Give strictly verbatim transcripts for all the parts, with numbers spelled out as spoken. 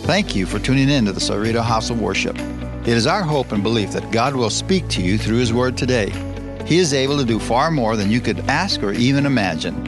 Thank you for tuning in to the Cerrito House of Worship. It is our hope and belief that God will speak to you through His Word today. He is able to do far more than you could ask or even imagine.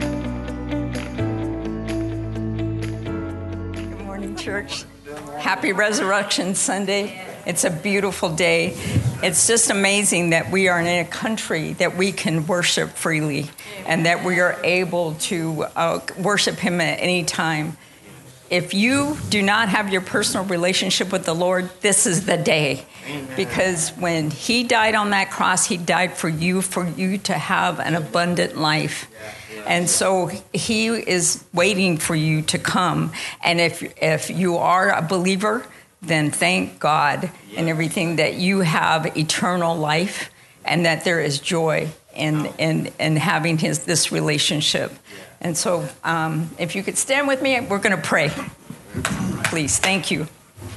Good morning, church. Happy Resurrection Sunday. It's a beautiful day. It's just amazing that we are in a country that we can worship freely and that we are able to uh, worship Him at any time. If you do not have your personal relationship with the Lord, this is the day. Amen. Because when He died on that cross, He died for you, for you to have an abundant life. And so He is waiting for you to come. And if if you are a believer, then thank God and everything that you have eternal life and that there is joy in in, in having his this relationship. And so um, if you could stand with me, we're going to pray. Please, thank you.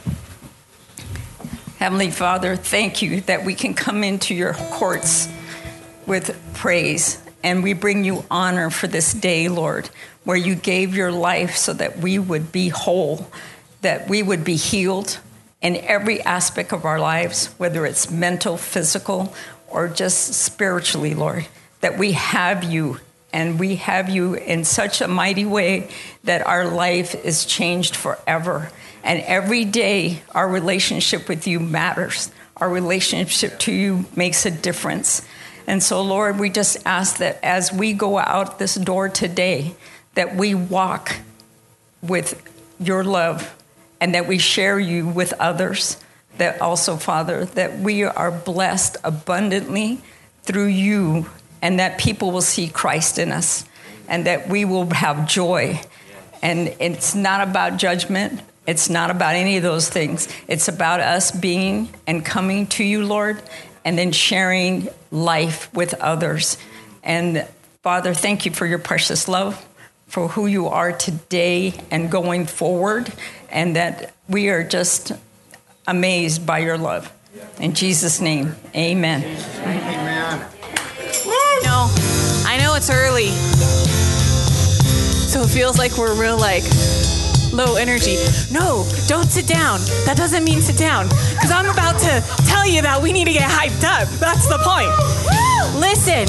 Heavenly Father, thank you that we can come into your courts with praise. And we bring you honor for this day, Lord, where you gave your life so that we would be whole, that we would be healed in every aspect of our lives, whether it's mental, physical, or just spiritually, Lord, that we have you. And we have you in such a mighty way that our life is changed forever. And every day, our relationship with you matters. Our relationship to you makes a difference. And so, Lord, we just ask that as we go out this door today, that we walk with your love and that we share you with others. That also, Father, that we are blessed abundantly through you, and that people will see Christ in us, and that we will have joy. And it's not about judgment. It's not about any of those things. It's about us being and coming to you, Lord, and then sharing life with others. And Father, thank you for your precious love, for who you are today and going forward, and that we are just amazed by your love. In Jesus' name, amen. Amen. No, I know it's early, so it feels like we're real, like, low energy. No, don't sit down. That doesn't mean sit down, because I'm about to tell you that we need to get hyped up. That's the point. Listen,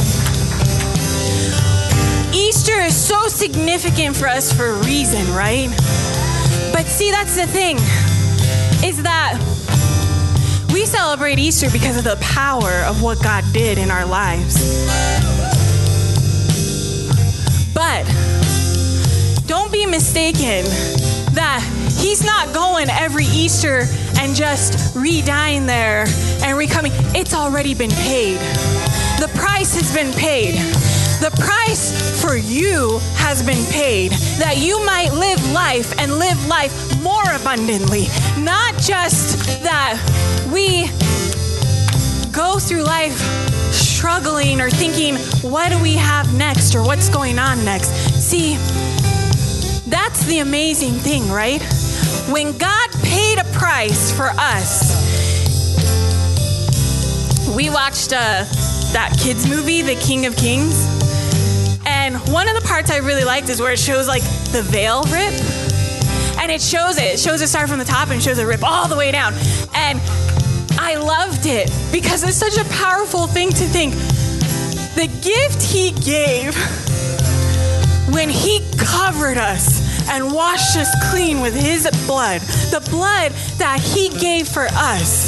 Easter is so significant for us for a reason, right? But see, that's the thing, is that we celebrate Easter because of the power of what God did in our lives. But don't be mistaken that He's not going every Easter and just re-dying there and re-coming. It's already been paid. The price has been paid. The price for you has been paid, that you might live life and live life more abundantly. Not just that we go through life struggling or thinking, what do we have next or what's going on next? See, that's the amazing thing, right? When God paid a price for us, we watched uh, that kids movie, The King of Kings. And one of the parts I really liked is where it shows like the veil rip. And it shows it. It shows it start from the top and shows it rip all the way down. And I loved it because it's such a powerful thing to think. The gift He gave when He covered us and washed us clean with His blood, the blood that He gave for us.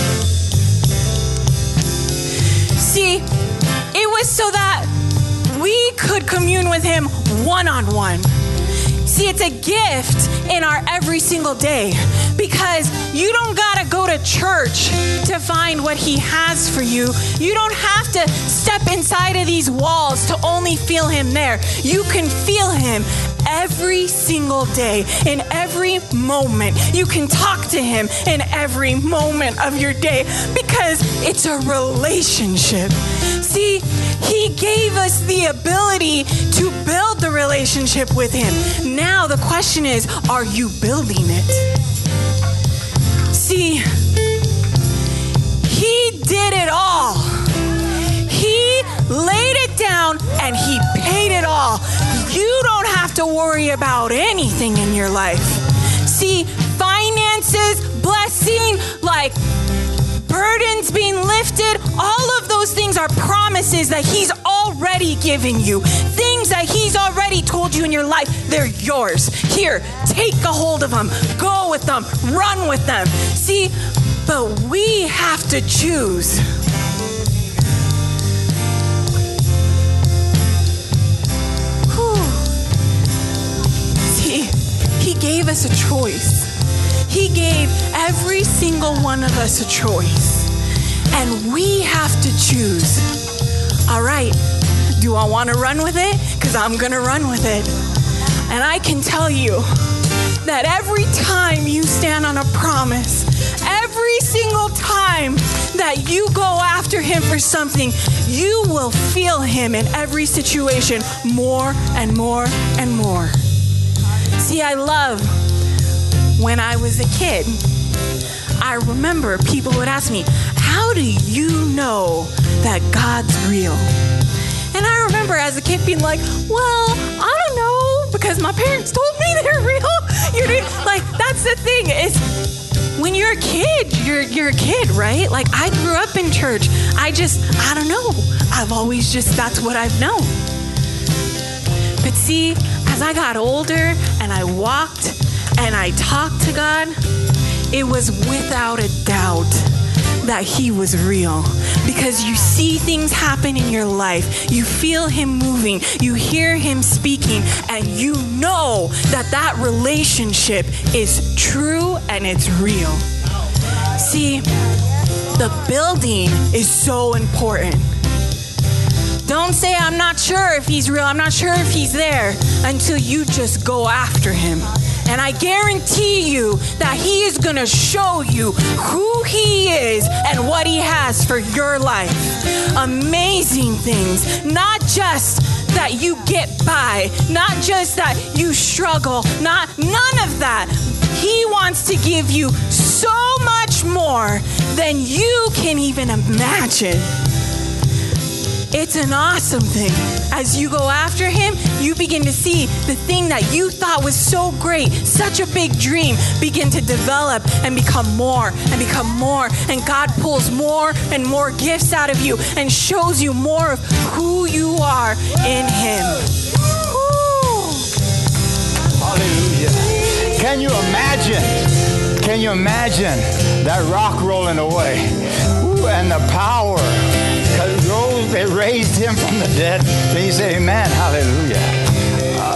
See, it was so that we could commune with Him one-on-one. See, it's a gift in our every single day because you don't gotta go to church to find what He has for you. You don't have to step inside of these walls to only feel Him there. You can feel Him every single day, in every moment. You can talk to Him in every moment of your day because it's a relationship. See, He gave us the ability to build the relationship with Him. Now the question is, are you building it? See, He did it all. He laid it down and He paid it all. You don't have to worry about anything in your life. See, finances are promises that he's already given you. Things that he's already told you in your life, they're yours. Here, take a hold of them. Go with them. Run with them. See, but we have to choose. Whew. See, he gave us a choice. He gave every single one of us a choice. And we have to choose. All right, do I want to run with it? Because I'm going to run with it. And I can tell you that every time you stand on a promise, every single time that you go after him for something, you will feel him in every situation more and more and more. See, I love when I was a kid, I remember people would ask me, how do you know that God's real? And I remember as a kid being like, well, I don't know, because my parents told me they're real. You know, like, that's the thing is, when you're a kid, you're you're a kid, right? Like, I grew up in church. I just, I don't know. I've always just, that's what I've known. But see, as I got older and I walked and I talked to God, it was without a doubt that he was real, because you see things happen in your life, you feel him moving, you hear him speaking, and you know that that relationship is true and it's real. See, the building is so important. Don't say, I'm not sure if he's real, I'm not sure if he's there, until you just go after him. And I guarantee you that he is going to show you who he is and what he has for your life. Amazing things. Not just that you get by, not just that you struggle, not none of that. He wants to give you so much more than you can even imagine. It's an awesome thing. As you go after him, you begin to see the thing that you thought was so great, such a big dream, begin to develop and become more and become more. And God pulls more and more gifts out of you and shows you more of who you are in him. Woo. Hallelujah. Can you imagine? Can you imagine that rock rolling away? Ooh, and the power. It raised him from the dead. Can you say amen? Hallelujah. Uh,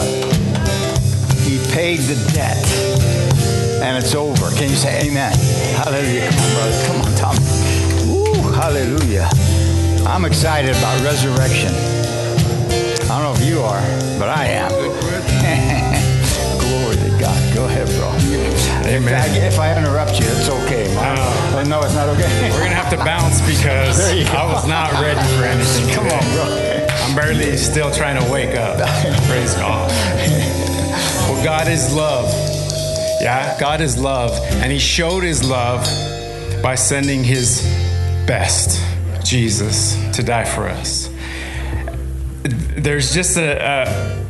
he paid the debt, and it's over. Can you say amen? Hallelujah. Come on, brother. Come on, Tom. Ooh, hallelujah. I'm excited about resurrection. I don't know if you are, but I am. Glory to God. Go ahead, bro. Amen. If I, if I interrupt you, it's okay. Uh, no, it's not okay. We're going to have to bounce because I was not ready for anything. Come today. on, bro. I'm barely still trying to wake up. Praise God. Well, God is love. Yeah, God is love. And he showed his love by sending his best, Jesus, to die for us. There's just a... a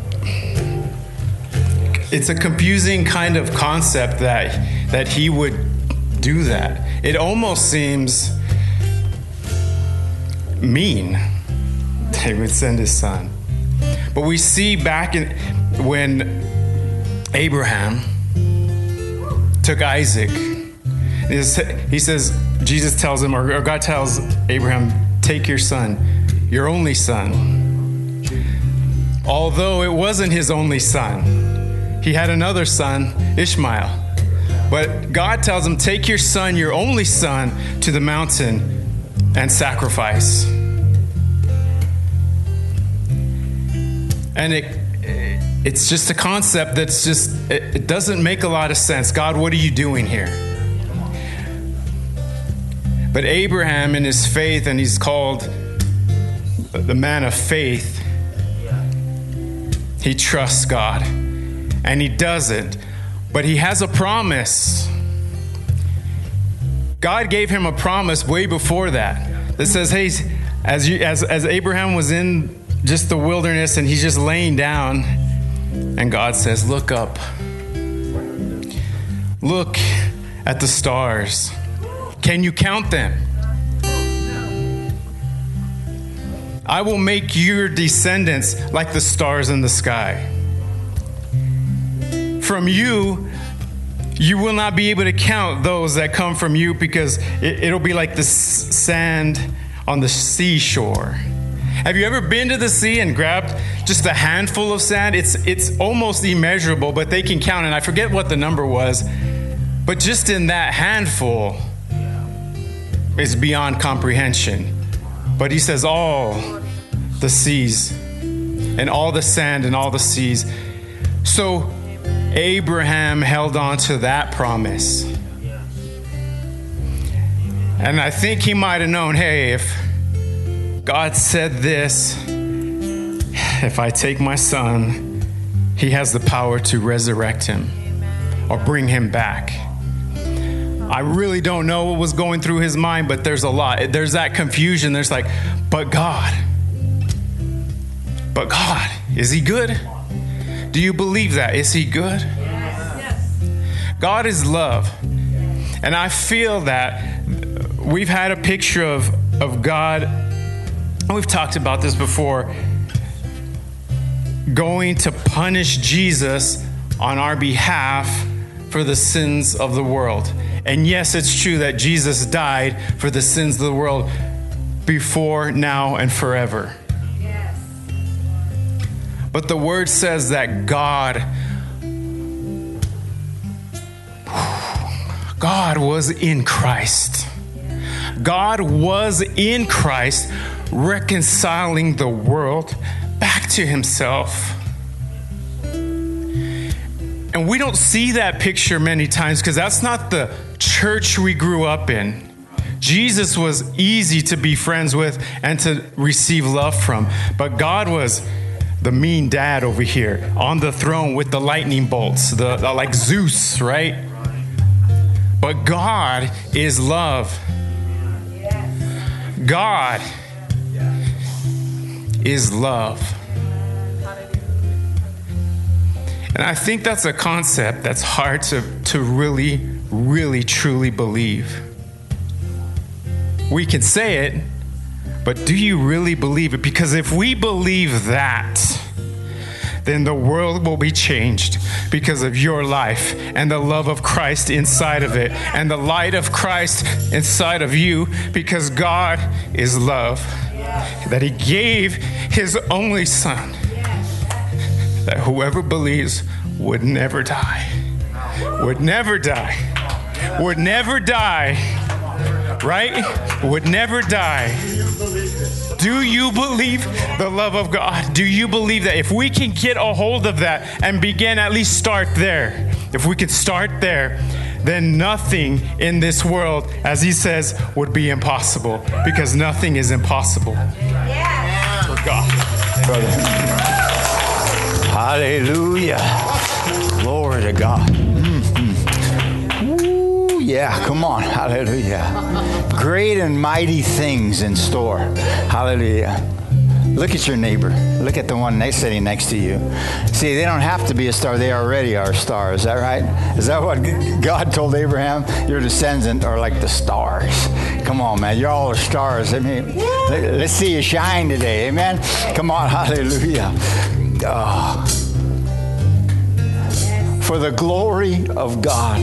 It's a confusing kind of concept that that he would do that. It almost seems mean that he would send his son. But we see back in when Abraham took Isaac, he says, Jesus tells him, or God tells Abraham, take your son, your only son. Although it wasn't his only son. He had another son, Ishmael. But God tells him, take your son, your only son, to the mountain and sacrifice. And it it's just a concept that's just, it, it doesn't make a lot of sense. God, what are you doing here? But Abraham in his faith, and he's called the man of faith, he trusts God. And he does it. But he has a promise. God gave him a promise way before that. That says, hey, as you, as, as Abraham was in just the wilderness and he's just laying down, and God says, look up. Look at the stars. Can you count them? I will make your descendants like the stars in the sky. From you, you will not be able to count those that come from you, because it, it'll be like the s- sand on the seashore. Have you ever been to the sea and grabbed just a handful of sand? It's it's almost immeasurable, but they can count. And I forget what the number was, but just in that handful is beyond comprehension. But he says all the seas and all the sand and all the seas. So Abraham held on to that promise. And I think he might have known, hey, if God said this, if I take my son, he has the power to resurrect him or bring him back. I really don't know what was going through his mind, but there's a lot. There's that confusion. There's like, but God, but God, is he good? Do you believe that? Is he good? Yes. God is love. And I feel that we've had a picture of, of God, and we've talked about this before, going to punish Jesus on our behalf for the sins of the world. And yes, it's true that Jesus died for the sins of the world before, now, and forever. Yes. But the word says that God, God was in Christ. God was in Christ, reconciling the world back to himself. And we don't see that picture many times because that's not the church we grew up in. Jesus was easy to be friends with and to receive love from. But God was the mean dad over here on the throne with the lightning bolts, the, the like Zeus, right? But God is love. God is love. And I think that's a concept that's hard to, to really, really, truly believe. We can say it, but do you really believe it? Because if we believe that, then the world will be changed because of your life and the love of Christ inside of it and the light of Christ inside of you, because God is love. That he gave his only son, that whoever believes would never die, would never die, would never die, right? Would never die. Do you believe the love of God? Do you believe that if we can get a hold of that and begin, at least start there, if we can start there, then nothing in this world, as he says, would be impossible, because nothing is impossible for God. Brother. Hallelujah. Glory to God. Mm-hmm. Ooh, yeah, come on. Hallelujah. Great and mighty things in store. Hallelujah. Look at your neighbor. Look at the one next sitting next to you. See, they don't have to be a star. They already are a star. Is that right? Is that what God told Abraham? Your descendants are like the stars. Come on, man. You're all the stars. I mean, let's see you shine today. Amen. Come on. Hallelujah. Oh. For the glory of God.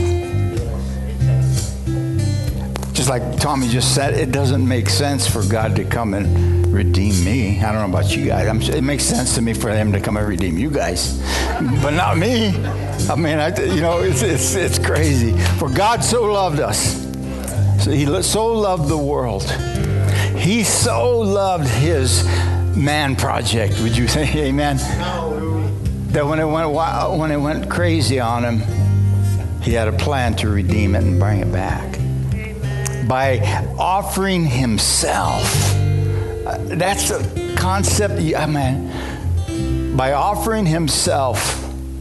Just like Tommy just said, it doesn't make sense for God to come and redeem me. I don't know about you guys. I'm, it makes sense to me for him to come and redeem you guys, but not me. I mean, I, you know, it's, it's, it's crazy. For God so loved us. So he so loved the world. He so loved his man project. Would you say amen? That when it went wild, when it went crazy on him, he had a plan to redeem it and bring it back. By offering himself. Uh, that's a concept, I mean, by offering himself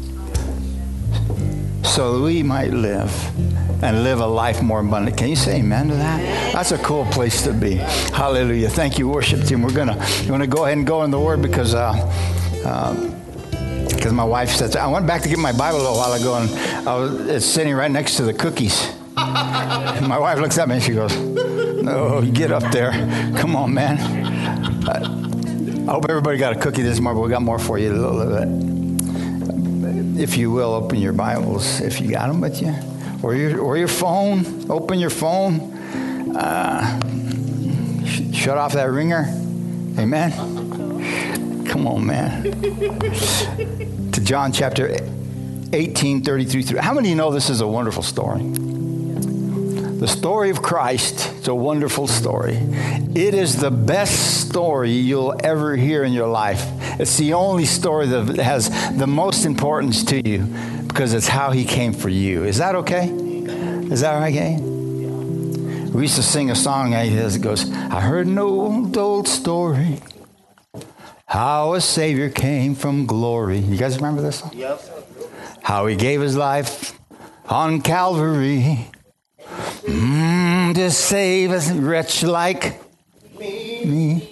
so that we might live and live a life more abundant. Can you say amen to that? That's a cool place to be. Hallelujah. Thank you, worship team. We're gonna, we're gonna go ahead and go in the Word because uh, um, because my wife said, I went back to get my Bible a little while ago, and I was, it's sitting right next to the cookies. My wife looks at me and she goes, "No, get up there. Come on, man." Uh, I hope everybody got a cookie this morning, but we got more for you. A little bit. If you will, open your Bibles if you got them with you, or your or your phone. Open your phone. Uh, sh- shut off that ringer. Amen. Come on, man. To John chapter eighteen, thirty-three through. How many of you know this is a wonderful story? The story of Christ. It's a wonderful story. It is the best story you'll ever hear in your life. It's the only story that has the most importance to you because it's how he came for you. Is that okay? Is that okay? We used to sing a song that goes, I heard an old, old story, how a Savior came from glory. You guys remember this song? Yep. How he gave his life on Calvary. Mm, to save a wretch like me. me.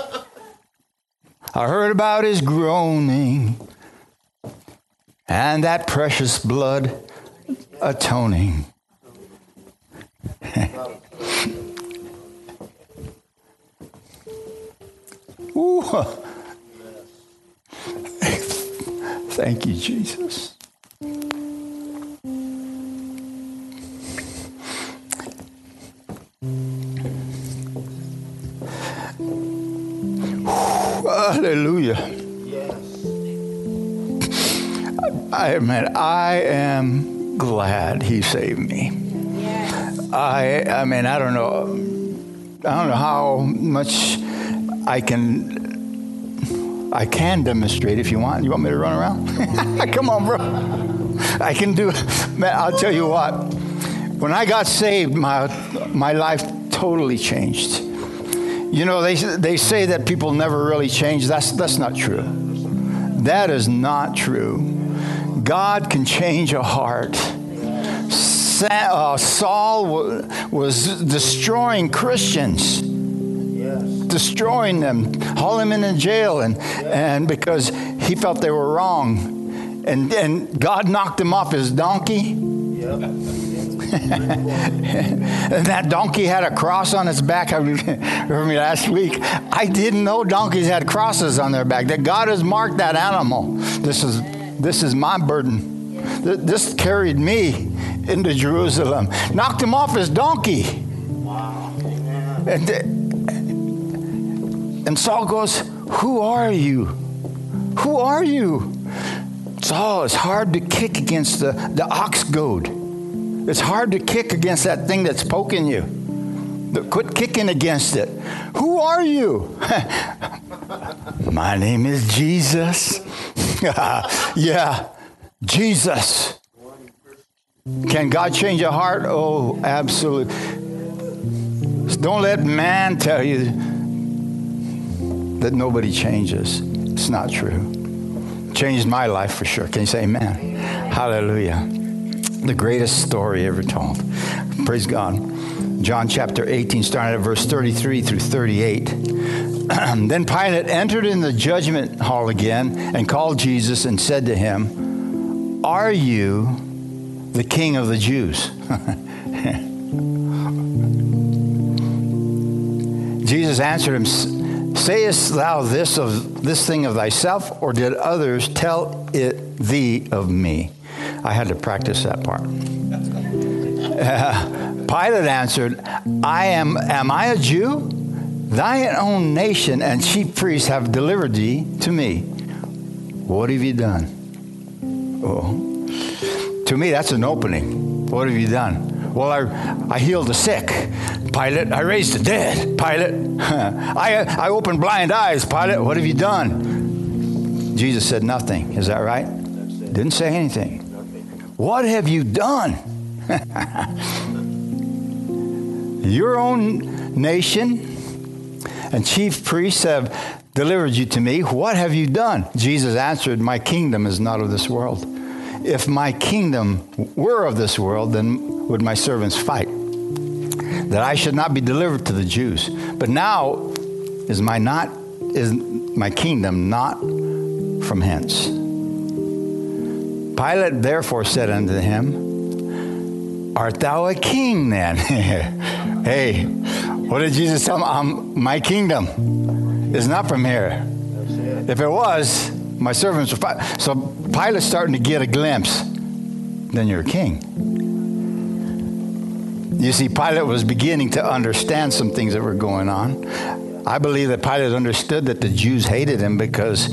I heard about his groaning and that precious blood atoning. Ooh. Thank you, Jesus. Hallelujah. Yes. I man, I am glad he saved me. Yes. I I mean, I don't know I don't know how much I can I can demonstrate if you want. You want me to run around? Come on, bro. I can do it. Man, I'll tell you what. When I got saved, my my life totally changed. You know, they they say that people never really change. That's that's not true. That is not true. God can change a heart. Sa- uh, Saul w- was destroying Christians, yes. destroying them, hauling them in jail, and yes. and because he felt they were wrong, and and God knocked him off his donkey. Yep. And that donkey had a cross on its back. I remember me last week. I didn't know donkeys had crosses on their back. That God has marked that animal. This is this is my burden. This carried me into Jerusalem. Knocked him off his donkey. Wow. And and Saul goes, "Who are you? Who are you?" Saul, it's hard to kick against the, the ox goad. It's hard to kick against that thing that's poking you. Quit kicking against it. Who are you? My name is Jesus. Yeah, Jesus. Can God change a heart? Oh, absolutely. Don't let man tell you that nobody changes. It's not true. Changed my life for sure. Can you say amen? Hallelujah. The greatest story ever told. Praise God. John chapter eighteen, starting at verse thirty-three through thirty-eight. Then Pilate entered in the judgment hall again and called Jesus and said to him, "Are you the king of the Jews?" Jesus answered him, "Sayest thou this of this thing of thyself, or did others tell it thee of me?" I had to practice that part. Uh, Pilate answered, I am, am I a Jew? Thine own nation and chief priests have delivered thee to me. What have you done? Oh, to me, that's an opening. What have you done? Well, I, I healed the sick. Pilate, I raised the dead. Pilate, I, I opened blind eyes. Pilate, what have you done? Jesus said nothing. Is that right? Didn't say anything. What have you done? Your own nation and chief priests have delivered you to me. What have you done? Jesus answered, my kingdom is not of this world. If my kingdom were of this world, then would my servants fight, that I should not be delivered to the Jews. But now is my not is my kingdom not from hence. Pilate therefore said unto him, art thou a king then? Hey, what did Jesus tell him? Um, my kingdom is not from here. If it was, my servants were fine. So Pilate's starting to get a glimpse. Then you're a king. You see, Pilate was beginning to understand some things that were going on. I believe that Pilate understood that the Jews hated him because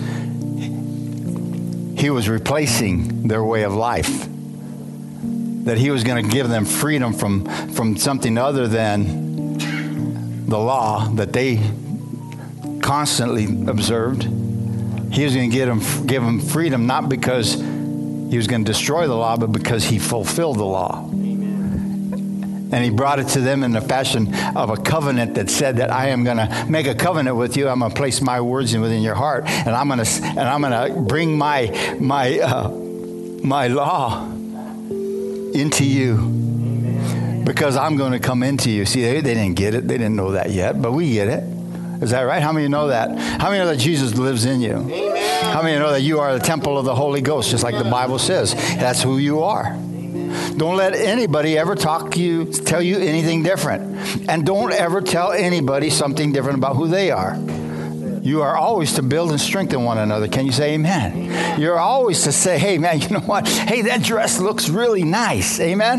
he was replacing their way of life. That he was going to give them freedom from, from something other than the law that they constantly observed. He was going to give them, give them freedom not because he was going to destroy the law, but because he fulfilled the law. And he brought it to them in the fashion of a covenant that said that I am going to make a covenant with you. I'm going to place my words in within your heart, and I'm going to and I'm going to bring my my uh, my law into you, because I'm going to come into you. See, they, they didn't get it. They didn't know that yet, but we get it. Is that right? How many of you know that? How many know that Jesus lives in you? Amen. How many know that you are the temple of the Holy Ghost, just like the Bible says? That's who you are. Don't let anybody ever talk to you, tell you anything different. And don't ever tell anybody something different about who they are. You are always to build and strengthen one another. Can you say amen? Amen. You're always to say, hey, man, you know what? Hey, that dress looks really nice. Amen?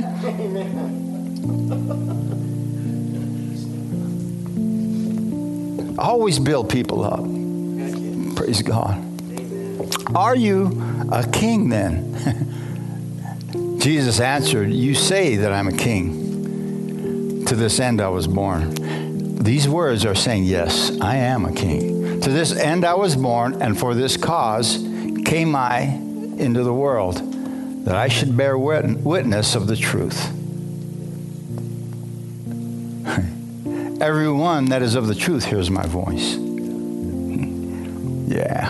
Amen. Always build people up. Praise God. Amen. Are you a king then? Jesus answered, you say that I'm a king. To this end I was born. These words are saying, yes, I am a king. To this end I was born, and for this cause came I into the world, that I should bear witness of the truth. Everyone that is of the truth hears my voice. Yeah.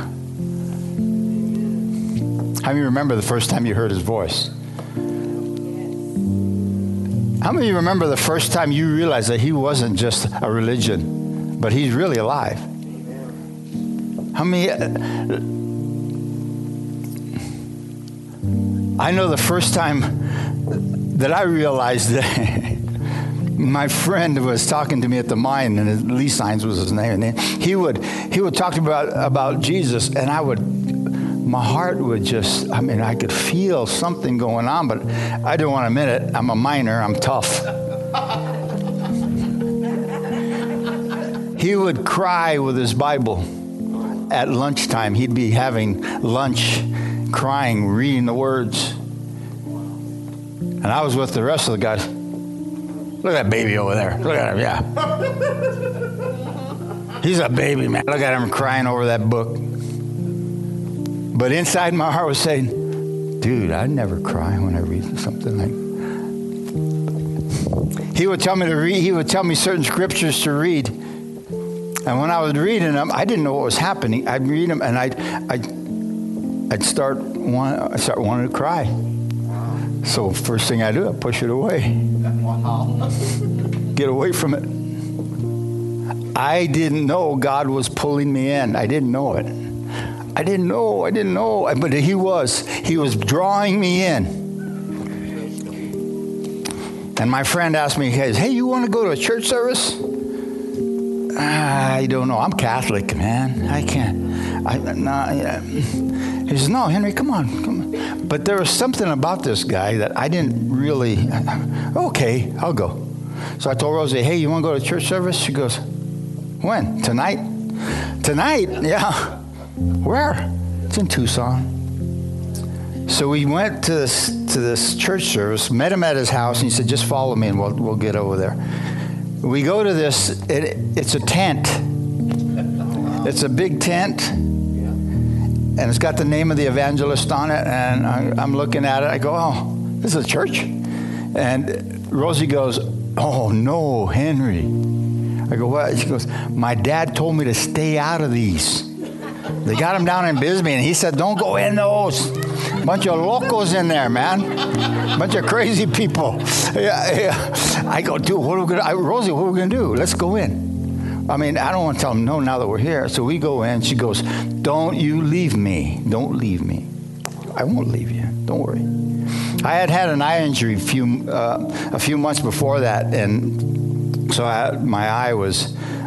How many remember the first time you heard his voice? How many of you remember the first time you realized that he wasn't just a religion, but he's really alive? How many? Uh, I know the first time that I realized that my friend was talking to me at the mine, and Lee Signs was his name, and he would he would talk about about Jesus, and I would. My heart would just, I mean, I could feel something going on, but I didn't want to admit it. I'm a miner. I'm tough. He would cry with his Bible at lunchtime. He'd be having lunch, crying, reading the words. And I was with the rest of the guys. Look at that baby over there. Look at him, yeah. He's a baby, man. Look at him crying over that book. But inside my heart was saying, dude, I never cry when I read something like that. He would tell me to read, he would tell me certain scriptures to read. And when I was reading them, I didn't know what was happening. I'd read them and I'd, I'd, I'd start, want, I'd start wanting to cry. So first thing I do, I push it away. Get away from it. I didn't know God was pulling me in. I didn't know it. I didn't know, I didn't know, but he was. He was drawing me in. And my friend asked me, hey, you want to go to a church service? I don't know. I'm Catholic, man. I can't. I, nah, yeah. He says, no, Henry, come on, come on. But there was something about this guy that I didn't really, okay, I'll go. So I told Rosie, hey, you want to go to church service? She goes, when? Tonight? Tonight? Yeah. Where? It's in Tucson. So we went to this to this church service, met him at his house, and he said, just follow me and we'll we'll get over there. We go to this, it, it's a tent. It's a big tent, and it's got the name of the evangelist on it, and I, I'm looking at it, I go, oh, this is a church? And Rosie goes, oh no, Henry. I go, what? She goes, my dad told me to stay out of these. They got him down in Bisbee, and he said, don't go in those. Bunch of locos in there, man. Bunch of crazy people. Yeah, yeah. I go, dude, what are we going to, Rosie, what are we going to do? Let's go in. I mean, I don't want to tell them no now that we're here. So we go in. She goes, don't you leave me. Don't leave me. I won't leave you. Don't worry. I had had an eye injury a few, uh, a few months before that, and so I, my eye was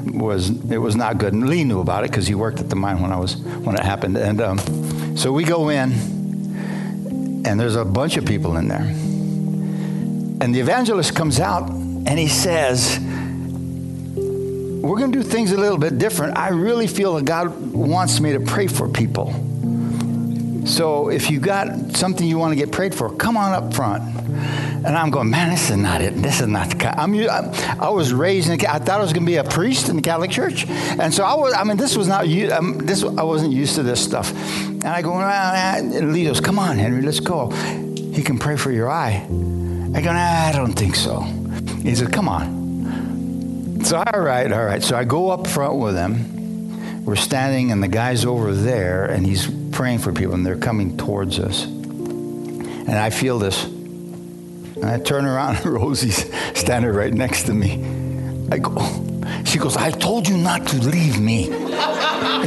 was it was not good. And Lee knew about it because he worked at the mine when I was when it happened. And um, so we go in, and there's a bunch of people in there. And the evangelist comes out, and he says, we're going to do things a little bit different. I really feel that God wants me to pray for people. So if you got something you want to get prayed for, come on up front. And I'm going, man, this is not it. This is not the kind. I'm, I'm, I was raised in, I thought I was going to be a priest in the Catholic Church. And so I was, I mean, this was not, um, this, I wasn't used to this stuff. And I go, ah, and Lee goes, come on, Henry, let's go. He can pray for your eye. I go, nah, I don't think so. He said, come on. So, all right, all right. So I go up front with him. We're standing, and the guy's over there, and he's praying for people, and they're coming towards us. And I feel this. And I turn around, and Rosie's standing right next to me. I go, she goes, I told you not to leave me. I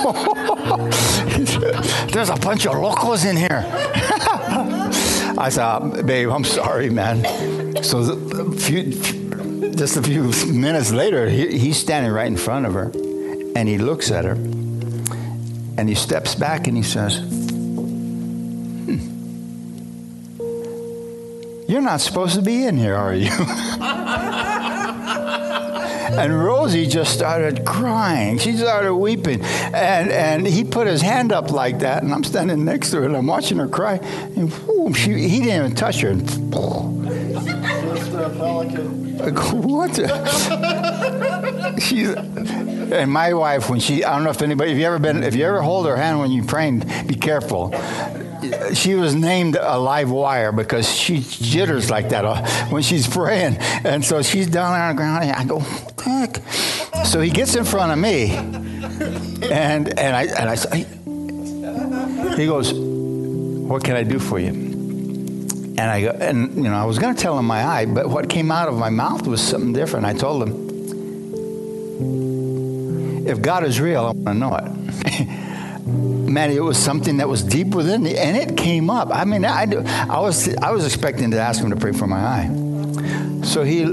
go, there's a bunch of locals in here. I said, babe, I'm sorry, man. So a few, just a few minutes later, he, he's standing right in front of her, and he looks at her, and he steps back, and he says, hmm, you're not supposed to be in here, are you? And Rosie just started crying. She started weeping. And and he put his hand up like that, and I'm standing next to her, and I'm watching her cry. And whoo, she, he didn't even touch her. And, I go, what? She's, and my wife, when she, I don't know if anybody, if you ever been, if you ever hold her hand when you're praying, be careful. She was named a live wire because she jitters like that when she's praying. And so she's down there on the ground, and I go, what the heck? So he gets in front of me, and and I and I say, he goes, what can I do for you? And I go, and you know, I was going to tell him my eye, but what came out of my mouth was something different. I told him, if God is real, I want to know it. Man, it was something that was deep within me, and it came up. I mean, I, I was I was expecting to ask him to pray for my eye. So he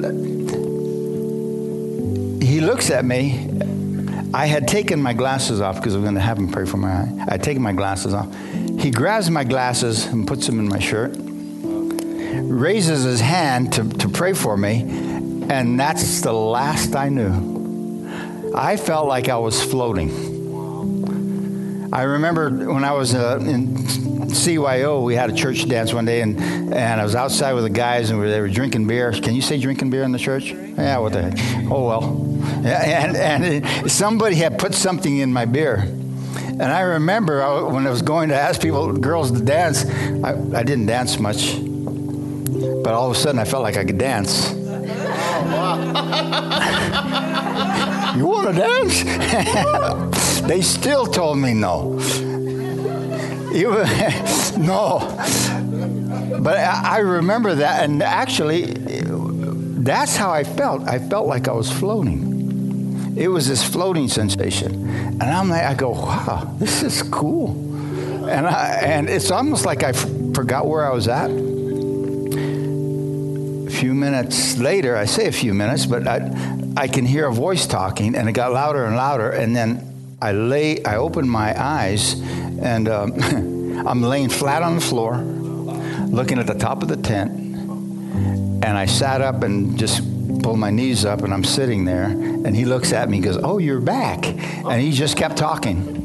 he looks at me. I had taken my glasses off because I was going to have him pray for my eye. I had taken my glasses off. He grabs my glasses and puts them in my shirt, raises his hand to, to pray for me, and that's the last I knew. I felt like I was floating. I remember when I was uh, in C Y O, we had a church dance one day, and, and I was outside with the guys, and we, they were drinking beer. Can you say drinking beer in the church? Yeah, what the heck? Oh, well. And, and somebody had put something in my beer. And I remember I, when I was going to ask people, girls to dance, I, I didn't dance much. But all of a sudden, I felt like I could dance. You want to dance? They still told me no. You, no. But I, I remember that, and actually, that's how I felt. I felt like I was floating. It was this floating sensation. And I'm like, I go, wow, this is cool. And I, and it's almost like I f- forgot where I was at. A few minutes later, I say a few minutes, but I, I can hear a voice talking, and it got louder and louder, and then I lay, I opened my eyes, and um, I'm laying flat on the floor, looking at the top of the tent, and I sat up and just pulled my knees up, and I'm sitting there, and he looks at me and goes, oh, you're back. And he just kept talking.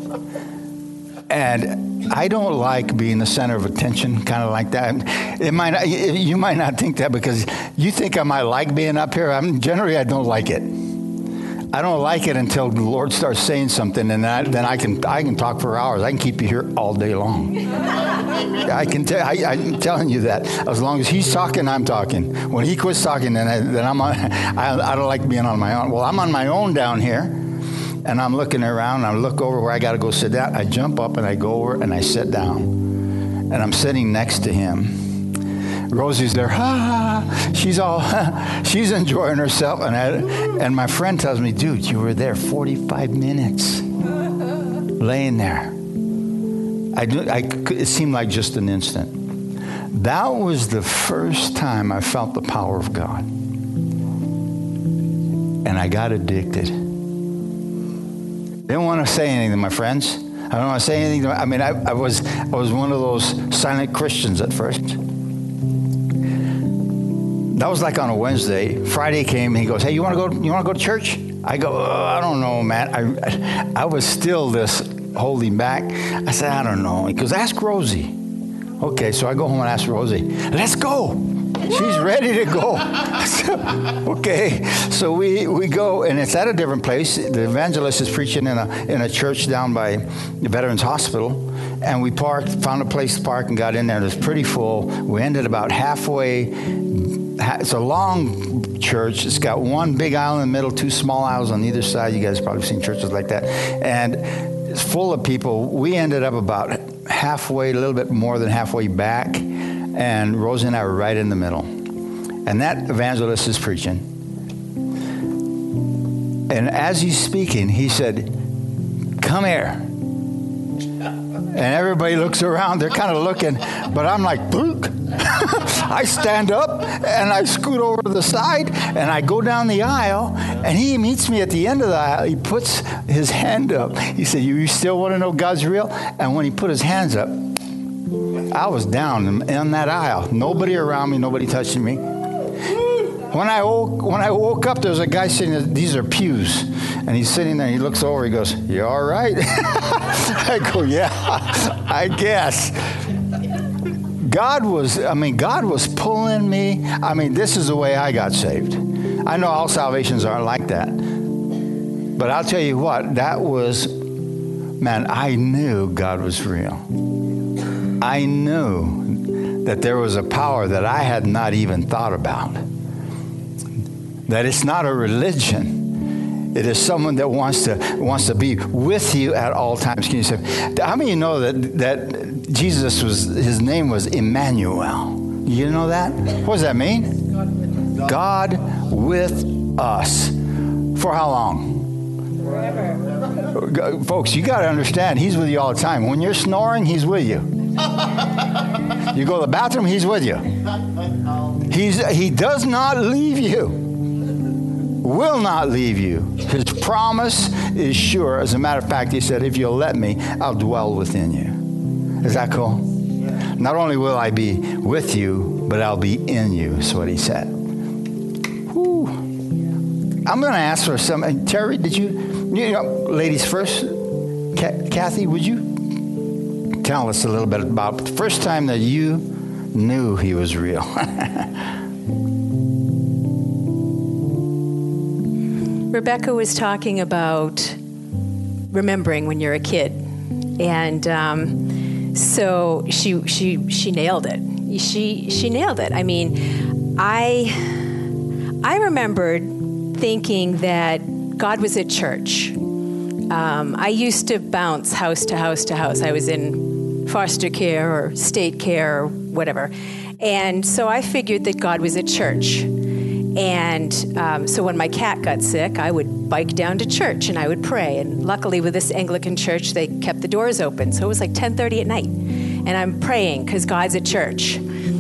And I don't like being the center of attention, kind of like that. It might not, you might not think that because you think I might like being up here. I'm, generally, I don't like it. I don't like it until the Lord starts saying something, and I, then I can I can talk for hours. I can keep you here all day long. I can tell. I, I'm telling you that. As long as He's talking, I'm talking. When He quits talking, then I, then I'm on. I, I don't like being on my own. Well, I'm on my own down here, and I'm looking around. And I look over where I got to go sit down. I jump up and I go over and I sit down, and I'm sitting next to him. Rosie's there, ha, she's all, she's enjoying herself. And I, and my friend tells me, dude, you were there forty-five minutes, laying there. I, I, it seemed like just an instant. That was the first time I felt the power of God. and I got addicted. Didn't want to say anything, my friends. I don't want to say anything. I mean, I, I was I was one of those silent Christians at first. That was like on a Wednesday. Friday came, and he goes, "Hey, you want to go? You want to go to church?" I go, oh, "I don't know, man." I I was still this holding back. I said, "I don't know." He goes, "Ask Rosie." Okay, so I go home and ask Rosie. Let's go. She's ready to go. So, okay, so we, we go, and it's at a different place. The evangelist is preaching in a in a church down by the Veterans Hospital, and we parked, found a place to park, and got in there. It was pretty full. We ended about halfway. It's a long church. It's got one big aisle in the middle, two small aisles on either side. You guys have probably seen churches like that, and it's full of people. We ended up about halfway, a little bit more than halfway back. And Rosie and I were right in the middle. And that evangelist is preaching. And as he's speaking, he said, "Come here." And everybody looks around. They're kind of looking. But I'm like, "Book." I stand up and I scoot over to the side and I go down the aisle. And he meets me at the end of the aisle. He puts his hand up. He said, "You still want to know God's real?" And when he put his hands up, I was down in, in that aisle. Nobody around me, nobody touching me. When I woke, when I woke up, there was a guy sitting there. These are pews. And he's sitting there. He looks over. He goes, "You all right?" I go, "Yeah, I guess." God was, I mean, God was pulling me. I mean, this is the way I got saved. I know all salvations aren't like that. But I'll tell you what, that was, man, I knew God was real. I knew that there was a power that I had not even thought about. That it's not a religion. It is someone that wants to wants to be with you at all times. Can you say, how many of you know that that Jesus was, his name was Emmanuel? You know that? What does that mean? God with us. For how long? Forever. Folks, you got to understand, he's with you all the time. When you're snoring, he's with you. You go to the bathroom, he's with you. He's, he does not leave you. Will not leave you. His promise is sure. As a matter of fact, he said, "If you'll let me, I'll dwell within you." Is that cool? Not only will I be with you, but I'll be in you, is what he said. Whew. I'm going to ask for some. And Terry, did you, you know, ladies first. Kathy, would you tell us a little bit about the first time that you knew he was real? Rebecca was talking about remembering when you're a kid, and um, so she she she nailed it. She she nailed it. I mean, I I remembered thinking that God was at church. Um, I used to bounce house to house to house. I was in foster care or state care or whatever, and so I figured that God was at church. And um, so when my cat got sick, I would bike down to church and I would pray. And luckily with this Anglican church, they kept the doors open. So it was like ten thirty at night. And I'm praying because God's at church.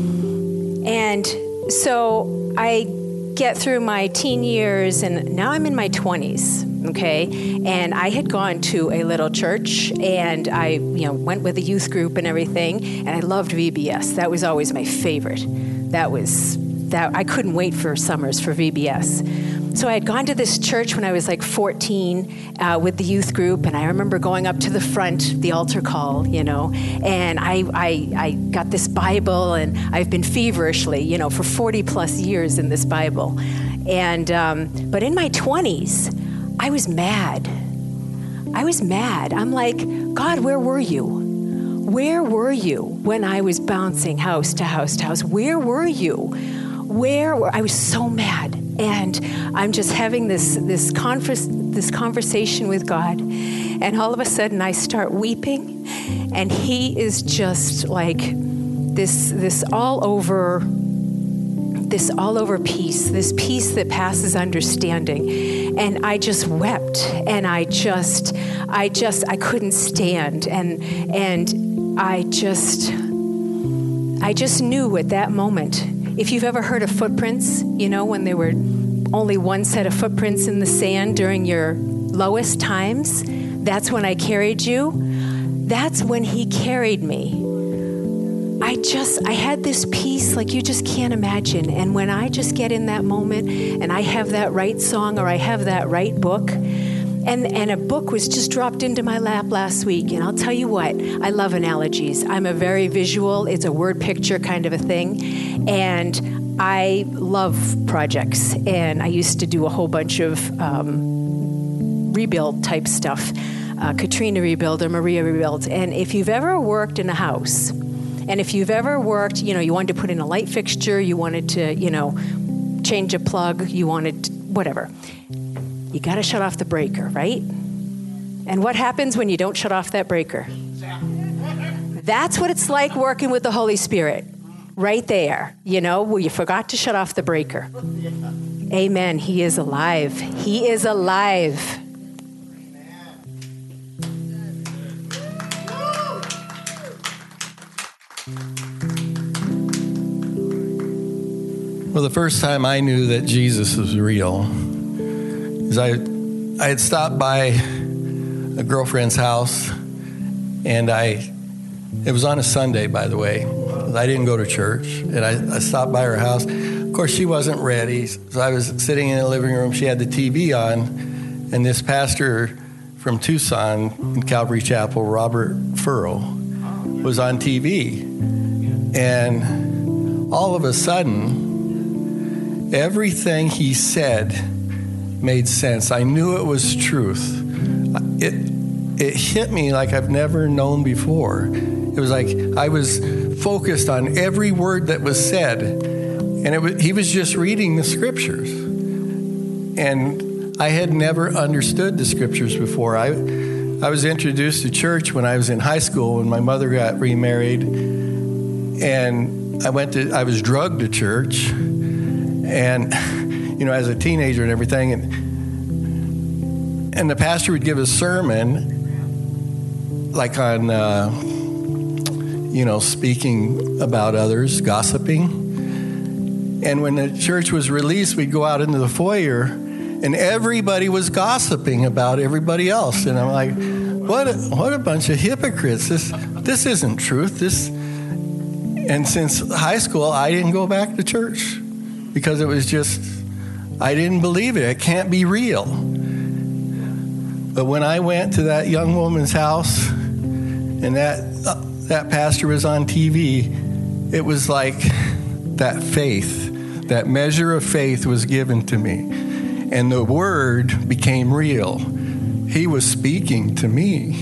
And so I get through my teen years and now I'm in my twenties, okay? And I had gone to a little church and I, you know, went with a youth group and everything. And I loved V B S. That was always my favorite. That was... that I couldn't wait for summers for V B S. So I had gone to this church when I was like fourteen uh, with the youth group, and I remember going up to the front, the altar call, you know, and I, I I got this Bible, and I've been feverishly, you know, for forty plus years in this Bible. And um, but in my twenties, I was mad. I was mad. I'm like, God, where were you? Where were you when I was bouncing house to house to house? Where were you? Where were I was so mad, and I'm just having this this converse, this conversation with God, and all of a sudden I start weeping, and He is just like this this all over this all over peace, this peace that passes understanding, and I just wept, and I just I just I couldn't stand, and and I just I just knew at that moment. If you've ever heard of footprints, you know, when they were only one set of footprints in the sand during your lowest times, that's when I carried you. That's when he carried me. I just, I had this peace like you just can't imagine. And when I just get in that moment and I have that right song or I have that right book, and, and a book was just dropped into my lap last week. And I'll tell you what, I love analogies. I'm a very visual, it's a word picture kind of a thing. And I love projects. And I used to do a whole bunch of um, rebuild type stuff. Uh, Katrina rebuild or Maria rebuild. And if you've ever worked in a house, and if you've ever worked, you know, you wanted to put in a light fixture, you wanted to, you know, change a plug, you wanted to, whatever. You got to shut off the breaker, right? And what happens when you don't shut off that breaker? That's what it's like working with the Holy Spirit. Right there, you know, where you forgot to shut off the breaker. Amen. He is alive. He is alive. Well, the first time I knew that Jesus was real is I, I had stopped by a girlfriend's house, and I, it was on a Sunday, by the way. I didn't go to church, and I, I stopped by her house. Of course, she wasn't ready, so I was sitting in the living room. She had the T V on, and this pastor from Tucson in Calvary Chapel, Robert Furrow, was on T V. And all of a sudden, everything he said made sense. I knew it was truth. It, it hit me like I've never known before. It was like I was focused on every word that was said, and it was, he was just reading the scriptures. And I had never understood the scriptures before. I, I was introduced to church when I was in high school when my mother got remarried, and I went to, I was drugged to church, and you know, as a teenager and everything, and and the pastor would give a sermon like on. Uh, you know, speaking about others, gossiping. And when the church was released, we'd go out into the foyer, and everybody was gossiping about everybody else. And I'm like, what a, what a bunch of hypocrites. This this isn't truth. This. And since high school, I didn't go back to church because it was just, I didn't believe it. It can't be real. But when I went to that young woman's house, and that uh, that pastor was on T V, it was like that faith, that measure of faith was given to me. And the word became real. He was speaking to me.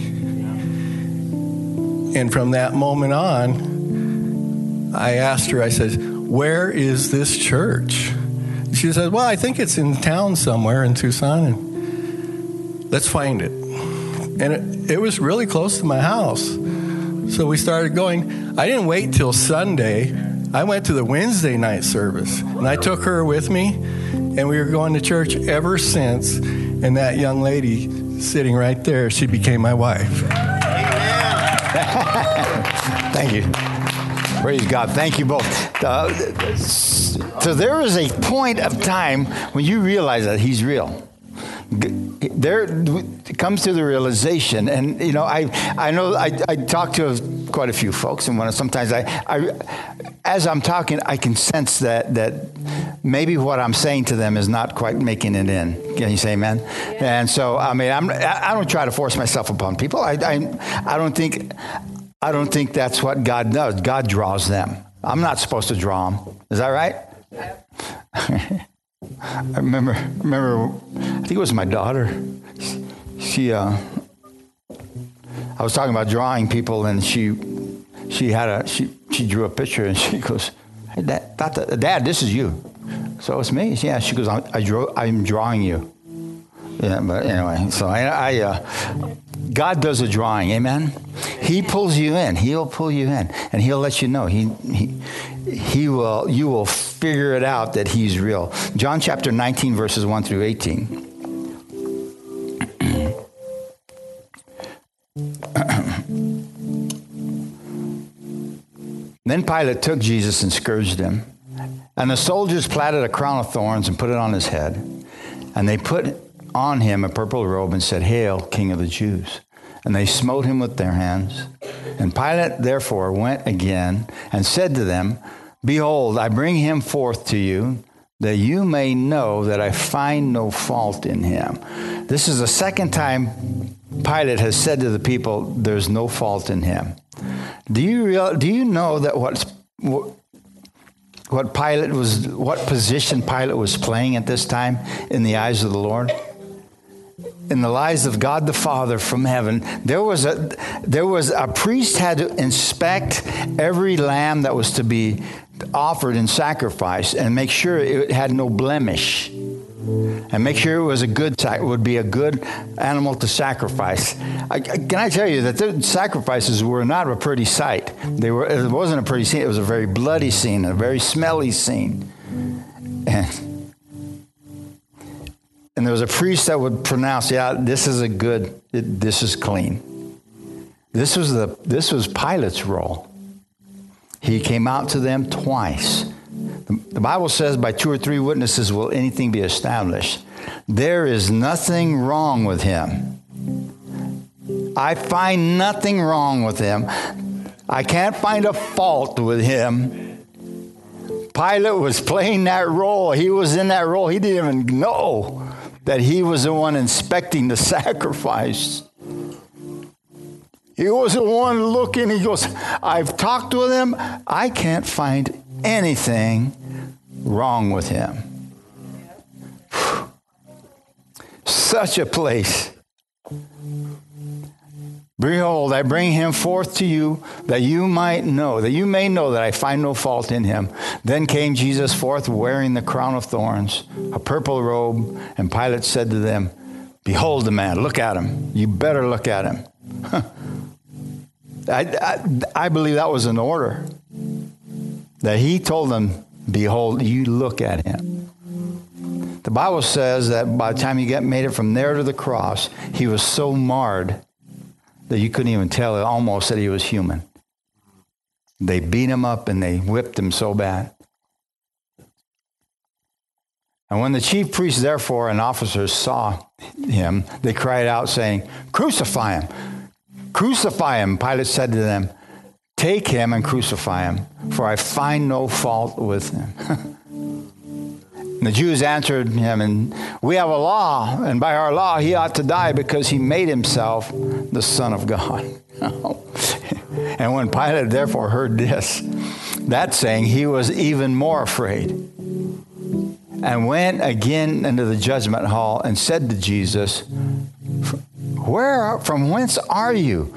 And from that moment on, I asked her, I said, where is this church? She said, well, I think it's in town somewhere in Tucson, and let's find it. And it, it was really close to my house. So we started going. I didn't wait till Sunday. I went to the Wednesday night service, and I took her with me, and we were going to church ever since. And that young lady sitting right there, she became my wife. Thank you. Praise God. Thank you both. Uh, so there is a point of time when you realize that he's real. There it comes to the realization, and you know, I I know I, I talk to quite a few folks, and when sometimes I, I as I'm talking, I can sense that that maybe what I'm saying to them is not quite making it in. Can you say amen? Yeah. And so I mean, I'm I don't try to force myself upon people. I I, I don't think I don't think that's what God does. God draws them. I'm not supposed to draw them. Is that right? Yeah. I remember, remember, I think it was my daughter. She, uh, I was talking about drawing people, and she, she had a, she, she drew a picture, and she goes, hey, Dad, Dad, this is you. So it's me. Yeah. She goes, I, I drew, I'm drawing you. Yeah. But anyway, so I, I uh, God does a drawing. Amen. He pulls you in. He'll pull you in, and he'll let you know. He, he, he will, you will figure it out that he's real. John chapter nineteen, verses one through eighteen. Then Pilate took Jesus and scourged him. And the soldiers platted a crown of thorns and put it on his head. And they put on him a purple robe and said, Hail, King of the Jews. And they smote him with their hands. And Pilate therefore went again and said to them, Behold, I bring him forth to you, that you may know that I find no fault in him. This is the second time Pilate has said to the people, there's no fault in him. Do you real, do you know that what's, what what Pilate was, what position Pilate was playing at this time in the eyes of the Lord? In the eyes of God the Father from heaven, there was a there was a priest had to inspect every lamb that was to be offered in sacrifice and make sure it had no blemish, and make sure it was a good it would be a good animal to sacrifice. I, can I tell you that the sacrifices were not a pretty sight? They were. It wasn't a pretty scene. It was a very bloody scene, a very smelly scene, and. And there was a priest that would pronounce, yeah, this is a good, it, this is clean. This was the this was Pilate's role. He came out to them twice. The, the Bible says by two or three witnesses will anything be established. There is nothing wrong with him. I find nothing wrong with him. I can't find a fault with him. Pilate was playing that role. He was in that role. He didn't even know that he was the one inspecting the sacrifice. He was the one looking. He goes, I've talked with him. I can't find anything wrong with him. Such a place. Behold, I bring him forth to you that you might know, that you may know that I find no fault in him. Then came Jesus forth wearing the crown of thorns, a purple robe, and Pilate said to them, Behold the man, look at him. You better look at him. I, I, I believe that was an order. That he told them, Behold, you look at him. The Bible says that by the time he got made it from there to the cross, he was so marred that you couldn't even tell. It almost said he was human. They beat him up and they whipped him so bad. And when the chief priests, therefore, and officers saw him, they cried out, saying, Crucify him! Crucify him! Pilate said to them, Take him and crucify him, for I find no fault with him. And the Jews answered him, and we have a law, and by our law he ought to die because he made himself the Son of God. And when Pilate therefore heard this, that saying, he was even more afraid, and went again into the judgment hall and said to Jesus, Where, from whence are you?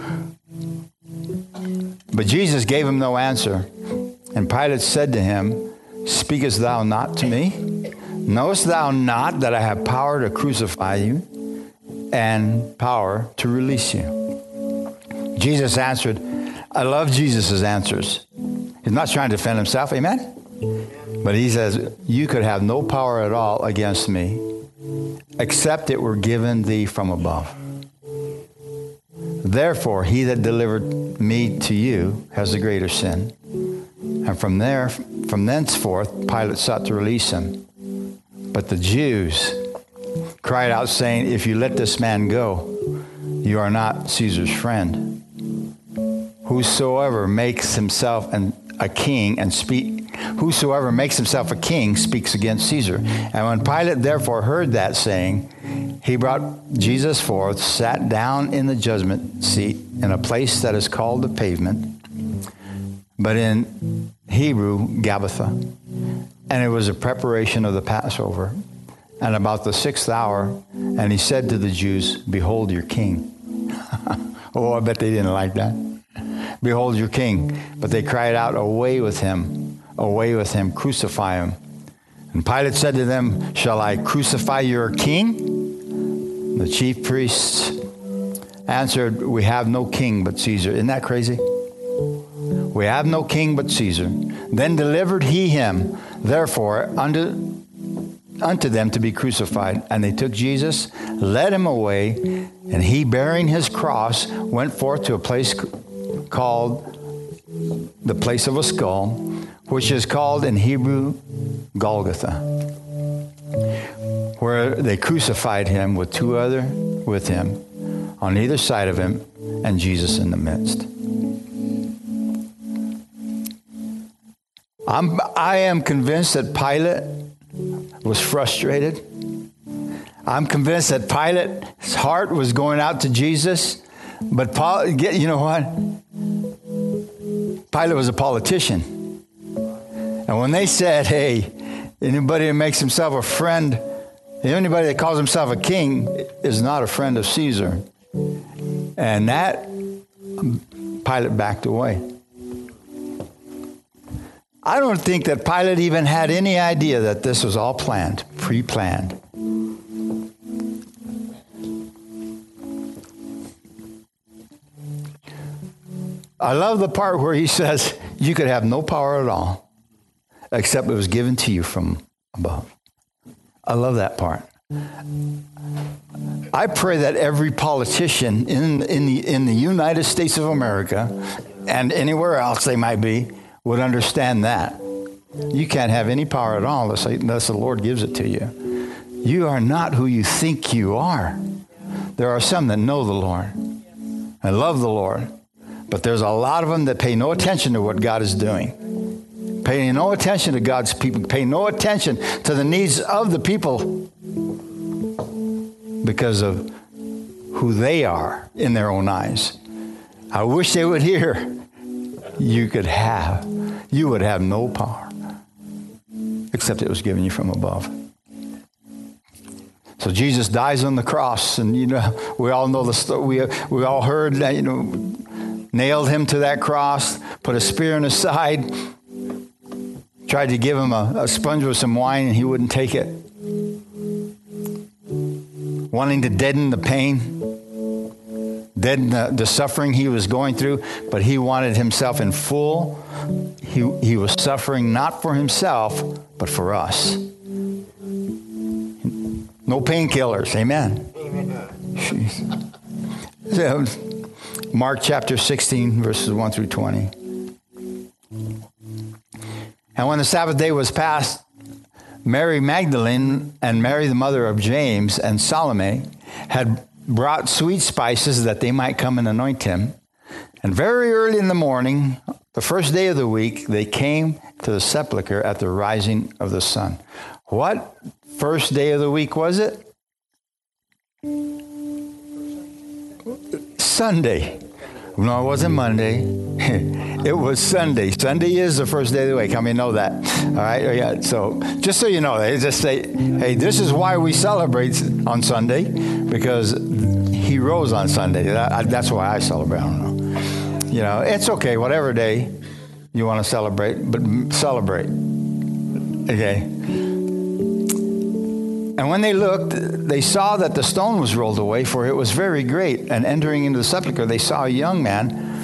But Jesus gave him no answer. And Pilate said to him, Speakest thou not to me? Knowest thou not that I have power to crucify you and power to release you? Jesus answered. I love Jesus' answers. He's not trying to defend himself, amen? But he says, you could have no power at all against me, except it were given thee from above. Therefore, he that delivered me to you has the greater sin. And from there, from thenceforth, Pilate sought to release him. But the Jews cried out, saying, If you let this man go, you are not Caesar's friend. Whosoever makes himself an, a king and speak, whosoever makes himself a king speaks against Caesar. And when Pilate therefore heard that saying, he brought Jesus forth, sat down in the judgment seat in a place that is called the Pavement, but in Hebrew, Gabbatha. And it was a preparation of the Passover. And about the sixth hour, and he said to the Jews, Behold your king. Oh, I bet they didn't like that. Behold your king. But they cried out, Away with him, away with him, crucify him. And Pilate said to them, Shall I crucify your king? The chief priests answered, We have no king but Caesar. Isn't that crazy? We have no king but Caesar. Then delivered he him, therefore, unto, unto them to be crucified. And they took Jesus, led him away, and he, bearing his cross, went forth to a place called the place of a skull, which is called in Hebrew Golgotha, where they crucified him with two other with him on either side of him, and Jesus in the midst. I'm, I am convinced that Pilate was frustrated. I'm convinced that Pilate's heart was going out to Jesus. But Paul, you know what? Pilate was a politician. And when they said, hey, anybody that makes himself a friend, anybody that calls himself a king is not a friend of Caesar. And that, Pilate backed away. I don't think that Pilate even had any idea that this was all planned, pre-planned. I love the part where he says, you could have no power at all, except it was given to you from above. I love that part. I pray that every politician in, in, the, in the United States of America, and anywhere else they might be, would understand that. You can't have any power at all unless, unless the Lord gives it to you. You are not who you think you are. There are some that know the Lord and love the Lord, but there's a lot of them that pay no attention to what God is doing. Pay no attention to God's people. Pay no attention to the needs of the people because of who they are in their own eyes. I wish they would hear. You could have, you would have no power, except it was given you from above. So Jesus dies on the cross, and you know we all know the story. We we all heard that, you know, nailed him to that cross, put a spear in his side, tried to give him a, a sponge with some wine, and he wouldn't take it, wanting to deaden the pain. Then the, the suffering he was going through, but he wanted himself in full. He, he was suffering not for himself, but for us. No painkillers. Amen. Amen. So, Mark chapter sixteen, verses one through twenty. And when the Sabbath day was past, Mary Magdalene and Mary, the mother of James, and Salome had brought sweet spices that they might come and anoint him. And very early in the morning, the first day of the week, they came to the sepulchre at the rising of the sun. What first day of the week was it? Sunday. No, it wasn't Monday. It was Sunday. Sunday is the first day of the week. How many know that? All right. Yeah. So just so you know, they just say, hey, this is why we celebrate on Sunday, because he rose on Sunday. That, that's why I celebrate. I don't know. You know, it's okay. Whatever day you want to celebrate, but celebrate. Okay. And when they looked, they saw that the stone was rolled away, for it was very great. And entering into the sepulchre, they saw a young man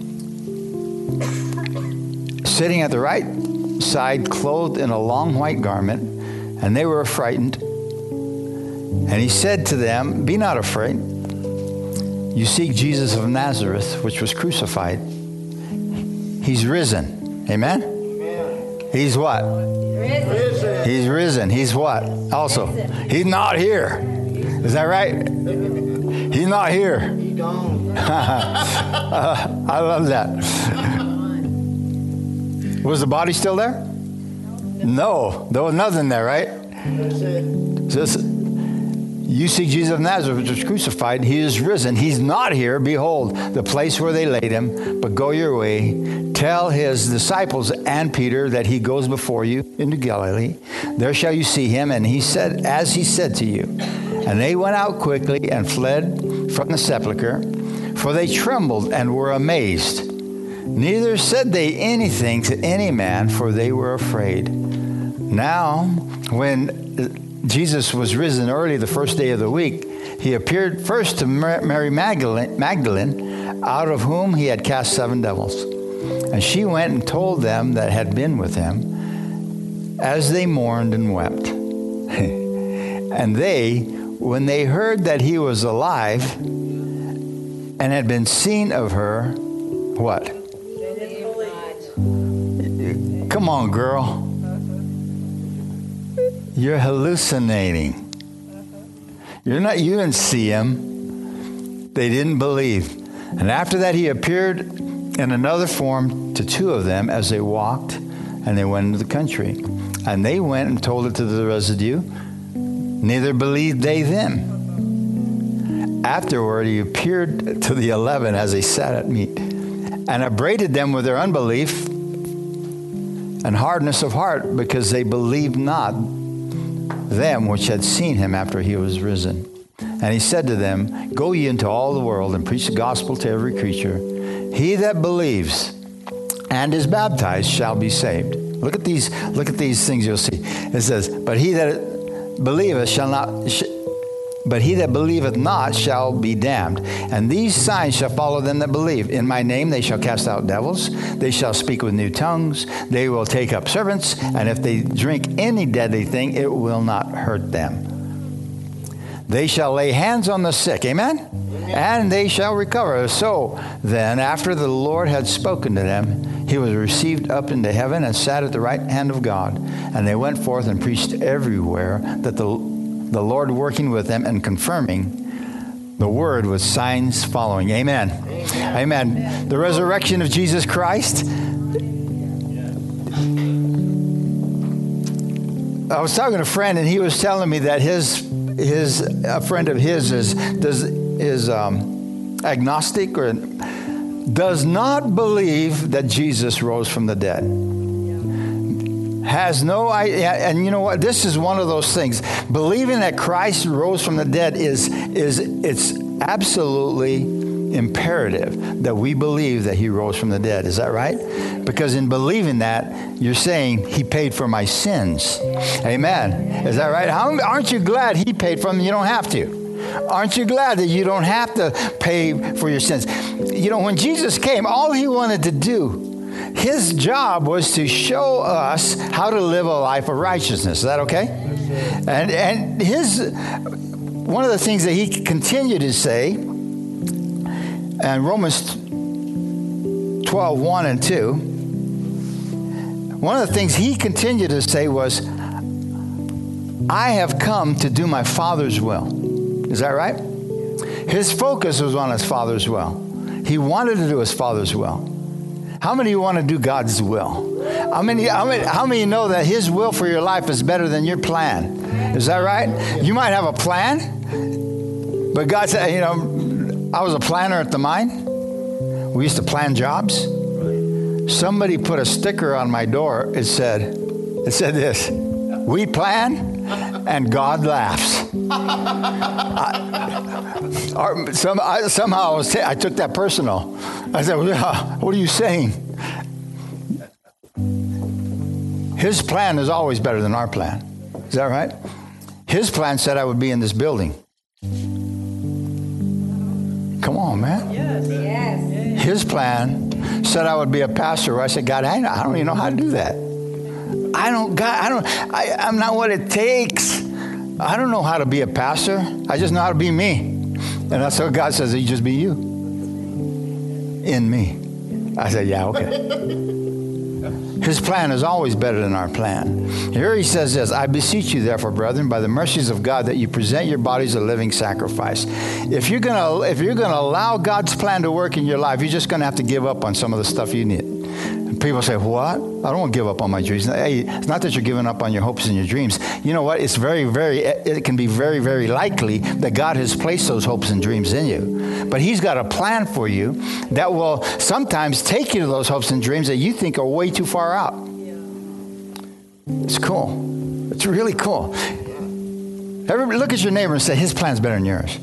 sitting at the right side, clothed in a long white garment, and they were frightened. And he said to them, "Be not afraid. You seek Jesus of Nazareth, which was crucified. He's risen." Amen? Amen. He's what? Risen. He's risen. He's what? Also, risen. He's not here. Is that right? He's not here. He gone. uh, I love that. Was the body still there? No, there was nothing there, right? Just, you see Jesus of Nazareth, which was crucified. He is risen. He's not here. Behold, the place where they laid him. But go your way. Tell his disciples and Peter that he goes before you into Galilee. There shall you see him. And he said, as he said to you. And they went out quickly and fled from the sepulchre, for they trembled and were amazed. Neither said they anything to any man, for they were afraid. Now, when Jesus was risen early the first day of the week, he appeared first to Mary Magdalene, Magdalene, out of whom he had cast seven devils. And she went and told them that had been with him, as they mourned and wept. And they, when they heard that he was alive and had been seen of her, what? Come on, girl. You're hallucinating. You're not, you didn't see him. They didn't believe. And after that, he appeared in another form to two of them as they walked, and they went into the country. And they went and told it to the residue. Neither believed they them. Afterward, he appeared to the eleven as they sat at meat, and upbraided them with their unbelief and hardness of heart, because they believed not them which had seen him after he was risen. And he said to them, go ye into all the world and preach the gospel to every creature. He that believes and is baptized shall be saved. Look at these, look at these things you'll see. It says, but he that believeth shall not, sh- but he that believeth not shall be damned. And these signs shall follow them that believe. In my name they shall cast out devils. They shall speak with new tongues. They will take up serpents. And if they drink any deadly thing, it will not hurt them. They shall lay hands on the sick. Amen? Amen. And they shall recover. So then, after the Lord had spoken to them, he was received up into heaven and sat at the right hand of God. And they went forth and preached everywhere, that the, the Lord working with them and confirming the word with signs following. Amen. Amen. Amen. The resurrection of Jesus Christ. I was talking to a friend, and he was telling me that his his a friend of his is does is um, agnostic or does not believe that Jesus rose from the dead. Has no idea, and you know what? This is one of those things. Believing that Christ rose from the dead is is it's absolutely imperative that we believe that he rose from the dead. Is that right? Because in believing that, you're saying he paid for my sins. Amen. Is that right? How, aren't you glad he paid for them? You don't have to. Aren't you glad that you don't have to pay for your sins? You know, when Jesus came, all he wanted to do, his job was to show us how to live a life of righteousness. Is that okay? And and his one of the things that he continued to say, and Romans twelve, one and two, one of the things he continued to say was, I have come to do my Father's will. Is that right? His focus was on his Father's will. He wanted to do his Father's will. How many of you want to do God's will? How many, how many, how many know that his will for your life is better than your plan? Is that right? You might have a plan, but God said, you know, I was a planner at the mine. We used to plan jobs. Somebody put a sticker on my door. It said, it said this, we plan and God laughs. I, or some, I, somehow I, was t- I took that personal. I said, what are you saying? His plan is always better than our plan. Is that right? His plan said I would be in this building. Come on, man. Yes. Yes. His plan said I would be a pastor. I said, God, I don't even know how to do that. I don't, God, I don't, I, I'm not what it takes. I don't know how to be a pastor. I just know how to be me. And that's what God says, you just be you. In me. I said, yeah, okay. His plan is always better than our plan. Here he says this, I beseech you therefore, brethren, by the mercies of God, that you present your bodies a living sacrifice. If you're gonna, if you're gonna allow God's plan to work in your life, you're just gonna have to give up on some of the stuff you need. People say, what? I don't want to give up on my dreams. Hey, it's not that you're giving up on your hopes and your dreams. You know what? It's very, very, it can be very, very likely that God has placed those hopes and dreams in you. But he's got a plan for you that will sometimes take you to those hopes and dreams that you think are way too far out. It's cool. It's really cool. Everybody look at your neighbor and say, his plan's better than yours.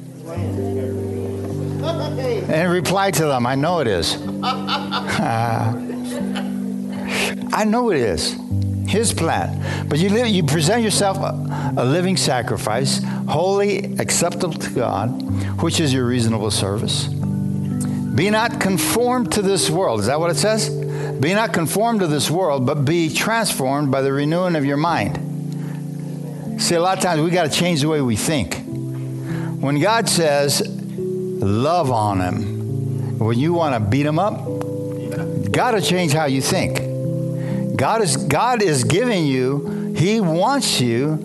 And reply to them, I know it is. Uh, I know it is. His plan. But you live, you present yourself a, a living sacrifice, holy, acceptable to God, which is your reasonable service. Be not conformed to this world. Is that what it says? Be not conformed to this world, but be transformed by the renewing of your mind. See, a lot of times we got to change the way we think. When God says, love on him, when you want to beat him up, got to change how you think. God is God is giving you He wants you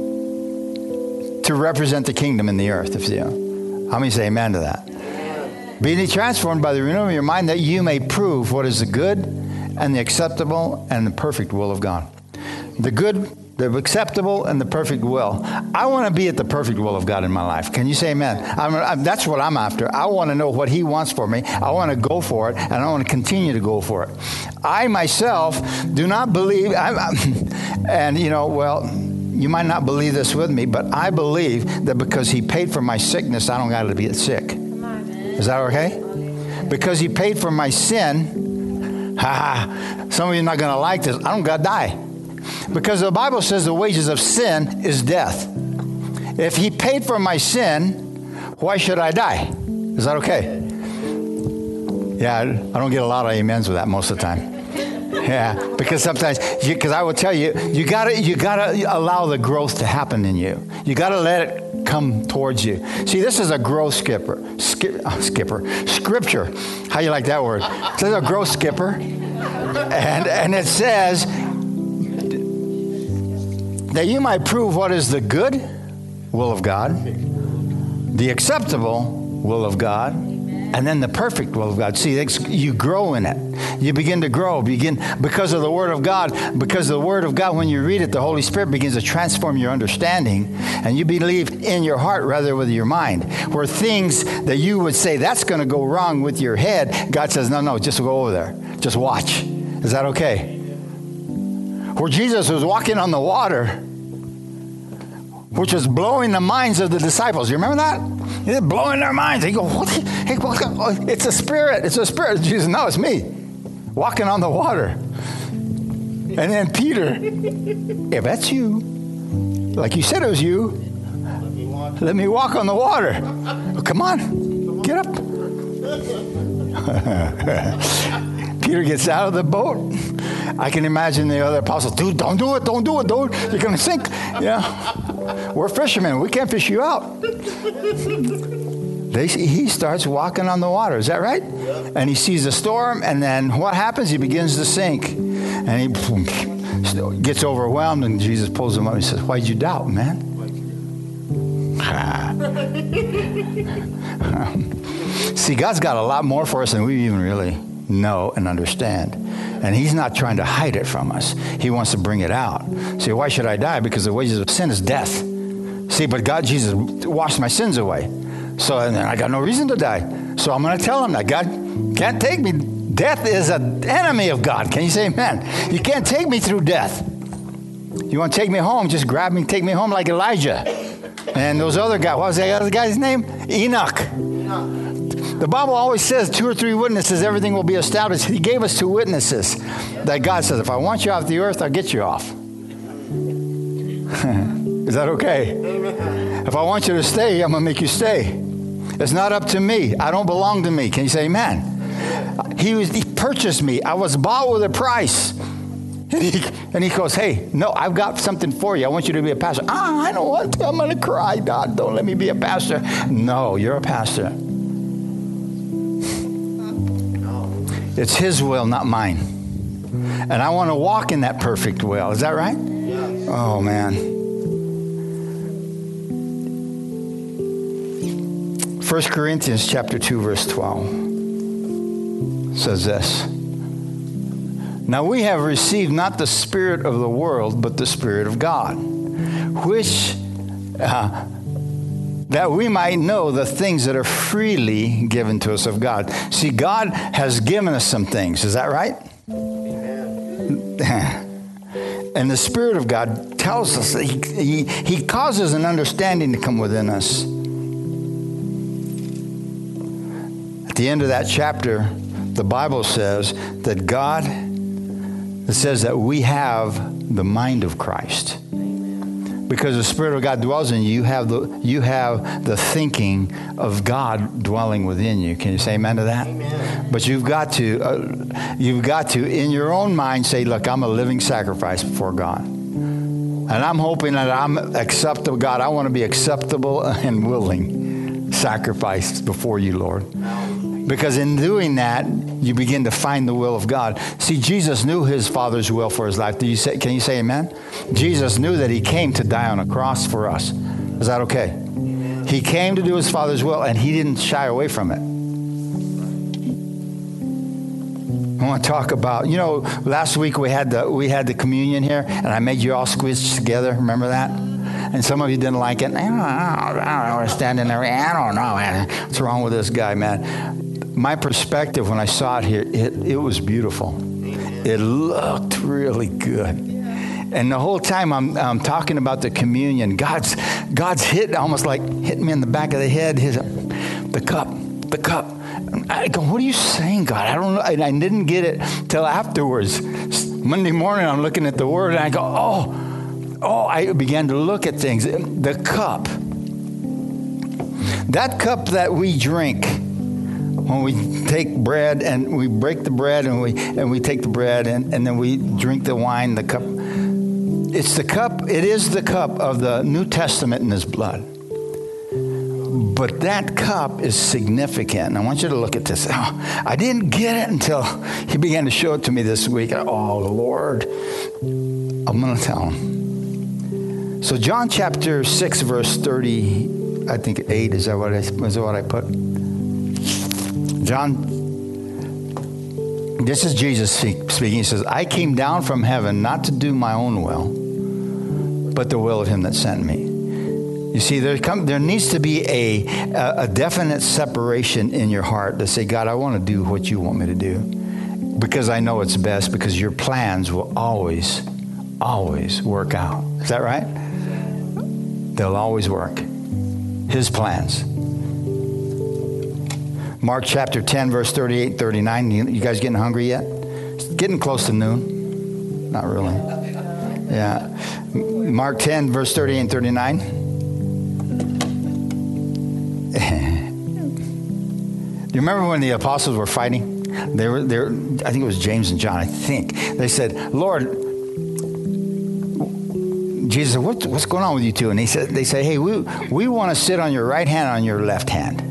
to represent the kingdom in the earth. If you, how many say amen to that? Being transformed by the renewal of your mind, that you may prove what is the good and the acceptable and the perfect will of God. The good, the acceptable, and the perfect will. I want to be at the perfect will of God in my life. Can you say amen? I'm, I'm, that's what I'm after. I want to know what he wants for me. I want to go for it, and I want to continue to go for it. I myself do not believe, I'm, I'm, and you know, well, you might not believe this with me, but I believe that because he paid for my sickness, I don't got to be sick. Is that okay? Because he paid for my sin, ha, some of you are not going to like this, I don't got to die. Because the Bible says the wages of sin is death. If he paid for my sin, why should I die? Is that okay? Yeah, I don't get a lot of amens with that most of the time. Yeah, because sometimes, because I will tell you, you gotta, you gotta allow the growth to happen in you. You gotta let it come towards you. See, this is a growth skipper, skip, oh, skipper, scripture. How you like that word? This is a growth skipper, and and it says that you might prove what is the good will of God, the acceptable will of God, and then the perfect will of God. See, you grow in it. You begin to grow. Begin because of the Word of God. Because of the Word of God, when you read it, the Holy Spirit begins to transform your understanding, and you believe in your heart rather with your mind. Where things that you would say, that's going to go wrong with your head, God says, no, no, just go over there. Just watch. Is that okay? Where Jesus was walking on the water, which was blowing the minds of the disciples. You remember that? He was blowing their minds. They go, what? Hey, it's a spirit. It's a spirit. Jesus, no, it's me. Walking on the water. And then Peter, if that's you, like you said it was you, let me walk on the water. Oh, come on, get up. Peter gets out of the boat. I can imagine the other apostles, dude, don't do it, don't do it, dude. You're going to sink. Yeah. We're fishermen. We can't fish you out. They, he starts walking on the water. Is that right? Yeah. And he sees a storm, and then what happens? He begins to sink. And he gets overwhelmed, and Jesus pulls him up and says, why'd you doubt, man? See, God's got a lot more for us than we even really know and understand. And he's not trying to hide it from us. He wants to bring it out. See, why should I die? Because the wages of sin is death. See, but God, Jesus, washed my sins away. So and then I got no reason to die. So I'm going to tell him that God can't take me. Death is an enemy of God. Can you say amen? You can't take me through death. You want to take me home, just grab me, take me home like Elijah. And those other guys, what was that other guy's name? Enoch. Enoch. The Bible always says two or three witnesses, everything will be established. He gave us two witnesses that God says, if I want you off the earth, I'll get you off. Is that okay? Amen. If I want you to stay, I'm going to make you stay. It's not up to me. I don't belong to me. Can you say amen? He was, he purchased me. I was bought with a price. And he, and he goes, hey, no, I've got something for you. I want you to be a pastor. Ah, I don't want to. I'm going to cry. God, don't let me be a pastor. No, you're a pastor. It's his will, not mine. And I want to walk in that perfect will. Is that right? Yes. Oh, man. First Corinthians chapter two, verse twelve says this. Now we have received not the spirit of the world, but the Spirit of God, which... Uh, that we might know the things that are freely given to us of God. See, God has given us some things. Is that right? Amen. And the Spirit of God tells us that he, he, he causes an understanding to come within us. At the end of that chapter, the Bible says that God, it says that we have the mind of Christ. Because the Spirit of God dwells in you, you have the you have the thinking of God dwelling within you. Can you say amen to that? Amen. But you've got to uh, you've got to in your own mind say, look, I'm a living sacrifice before God, and I'm hoping that I'm acceptable. God, I want to be acceptable and willing sacrifice before you, Lord. Because in doing that, you begin to find the will of God. See, Jesus knew his Father's will for his life. Do you say, can you say amen? Jesus knew that he came to die on a cross for us. Is that okay? He came to do his Father's will, and he didn't shy away from it. I want to talk about, you know, last week we had the we had the communion here, and I made you all squeeze together. Remember that? And some of you didn't like it. I don't know. I don't know. We're standing there. I don't know, man. What's wrong with this guy, man? My perspective when I saw it here, it, it was beautiful. It looked really good. And the whole time I'm, I'm talking about the communion, God's God's hit almost like hitting me in the back of the head. His, the cup, the cup. I go, what are you saying, God? I don't know. And I didn't get it till afterwards. Monday morning, I'm looking at the word, and I go, oh, oh, I began to look at things. The cup. That cup that we drink when we take bread and we break the bread and we and we take the bread and, and then we drink the wine, the cup. It's the cup, it is the cup of the New Testament in his blood. But that cup is significant. I want you to look at this. Oh, I didn't get it until he began to show it to me this week. Oh, Lord. I'm going to tell him. So John chapter six, verse thirty, I think eight, is that what I, is that what I put? John, this is Jesus speaking. He says, I came down from heaven not to do my own will, but the will of him that sent me. You see, there come, there needs to be a, a, a definite separation in your heart to say, God, I want to do what you want me to do because I know it's best, because your plans will always, always work out. Is that right? They'll always work. His plans. Mark chapter ten, verse thirty-eight, thirty-nine. You, you guys getting hungry yet? It's getting close to noon. Not really. Yeah. Mark ten, verse thirty-eight and thirty-nine. Do you remember when the apostles were fighting? They were there. I think it was James and John. I think they said, "Lord, Jesus, what, what's going on with you two?" And he said, "They say, hey, we we want to sit on your right hand, on your left hand."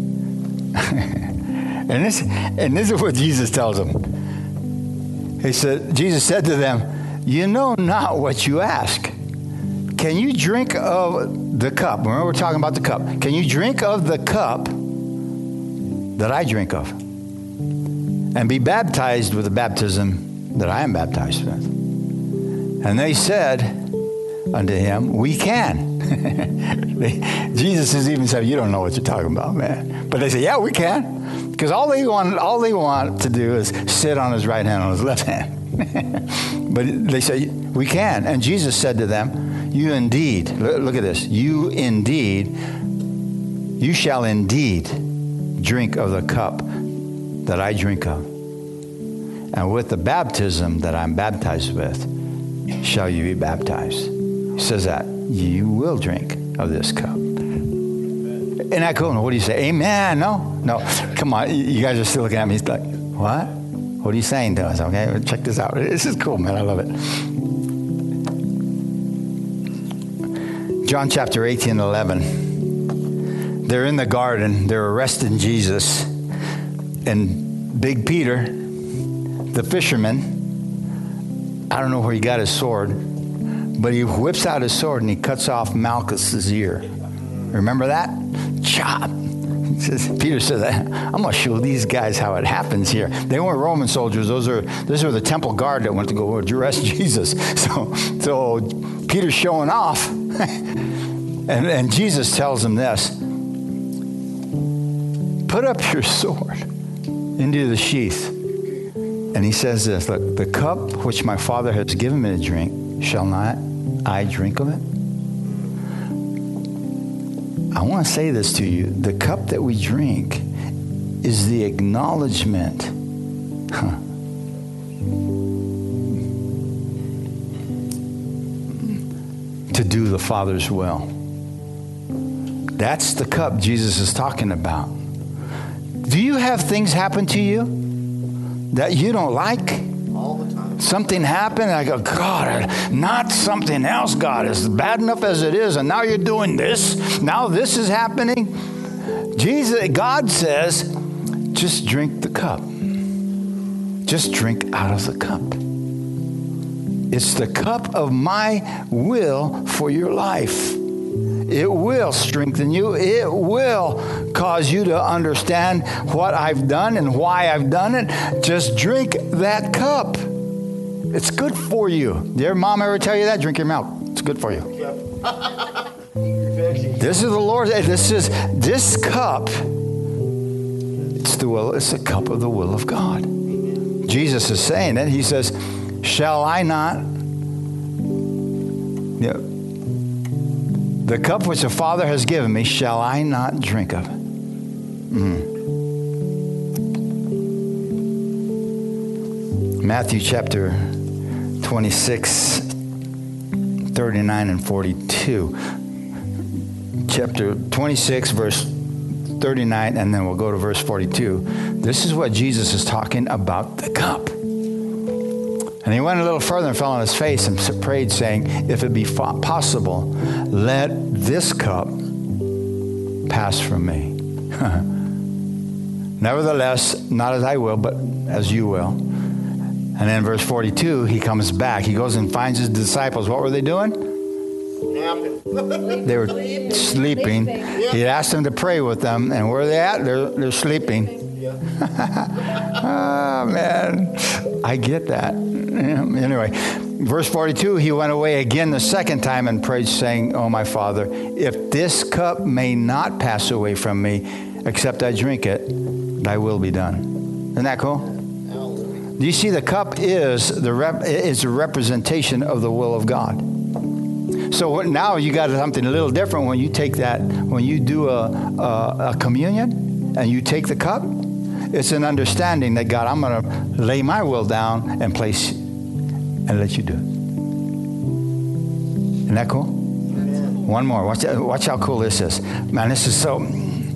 and this and this is what Jesus tells them. He said, Jesus said to them, "You know not what you ask. Can you drink of the cup?" Remember, we're talking about the cup. Can you drink of the cup that I drink of, and be baptized with the baptism that I am baptized with? And they said unto him, we can. Jesus is even said, you don't know what you're talking about, man. But they say, yeah, we can. Because all they want, all they want to do is sit on his right hand, on his left hand. But they say, we can. And Jesus said to them, you indeed, look at this, you indeed, you shall indeed drink of the cup that I drink of. And with the baptism that I'm baptized with, shall you be baptized. He says that you will drink of this cup. And I go, what do you say? Amen. No, no. Come on. You guys are still looking at me. He's like, what? What are you saying to us? Okay, check this out. This is cool, man. I love it. John chapter eighteen, eleven. They're in the garden. They're arresting Jesus. And Big Peter, the fisherman, I don't know where he got his sword, but he whips out his sword and he cuts off Malchus's ear. Remember that? Chop. Says, Peter says, I'm going to show these guys how it happens here. They weren't Roman soldiers. Those are those are the temple guard that went to go arrest Jesus. So, so Peter's showing off. and, and Jesus tells him this. Put up your sword into the sheath. And he says this, look, the cup which my Father has given me to drink, shall not I drink of it? I want to say this to you. The cup that we drink is the acknowledgement huh, to do the Father's will. That's the cup Jesus is talking about. Do you have things happen to you that you don't like? All the time. Something happened, and I go, God, not something else, God. It's bad enough as it is, and now you're doing this. Now this is happening. Jesus, God says, just drink the cup. Just drink out of the cup. It's the cup of my will for your life. It will strengthen you. It will cause you to understand what I've done and why I've done it. Just drink that cup. It's good for you. Did your mom ever tell you that? Drink your milk. It's good for you. This is the Lord. This is this cup. It's the will. It's the cup of the will of God. Jesus is saying it. He says, "Shall I not?" You know, the cup which the Father has given me, shall I not drink of it? Mm. Matthew chapter twenty-six, thirty-nine and forty-two. Chapter twenty-six, verse thirty-nine, and then we'll go to verse forty-two. This is what Jesus is talking about, the cup. And he went a little further and fell on his face and prayed, saying, if it be possible, let this cup pass from me. Nevertheless, not as I will, but as you will. And then verse forty-two, he comes back. He goes and finds his disciples. What were they doing? They were sleeping. He asked them to pray with them. And where are they at? They're, they're sleeping. Oh, man. I get that. Anyway, verse forty-two, he went away again the second time and prayed, saying, oh, my Father, if this cup may not pass away from me, except I drink it, thy will be done. Isn't that cool? Do you see the cup is the rep, is a representation of the will of God. So now you got something a little different when you take that, when you do a, a, a communion and you take the cup. It's an understanding that, God, I'm going to lay my will down and place and let you do it. Isn't that cool? Amen. One more. Watch, watch how cool this is. Man, this is so...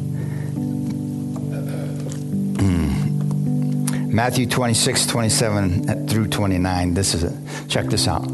Mm. Matthew twenty-six, twenty-seven through twenty-nine. This is it. Check this out.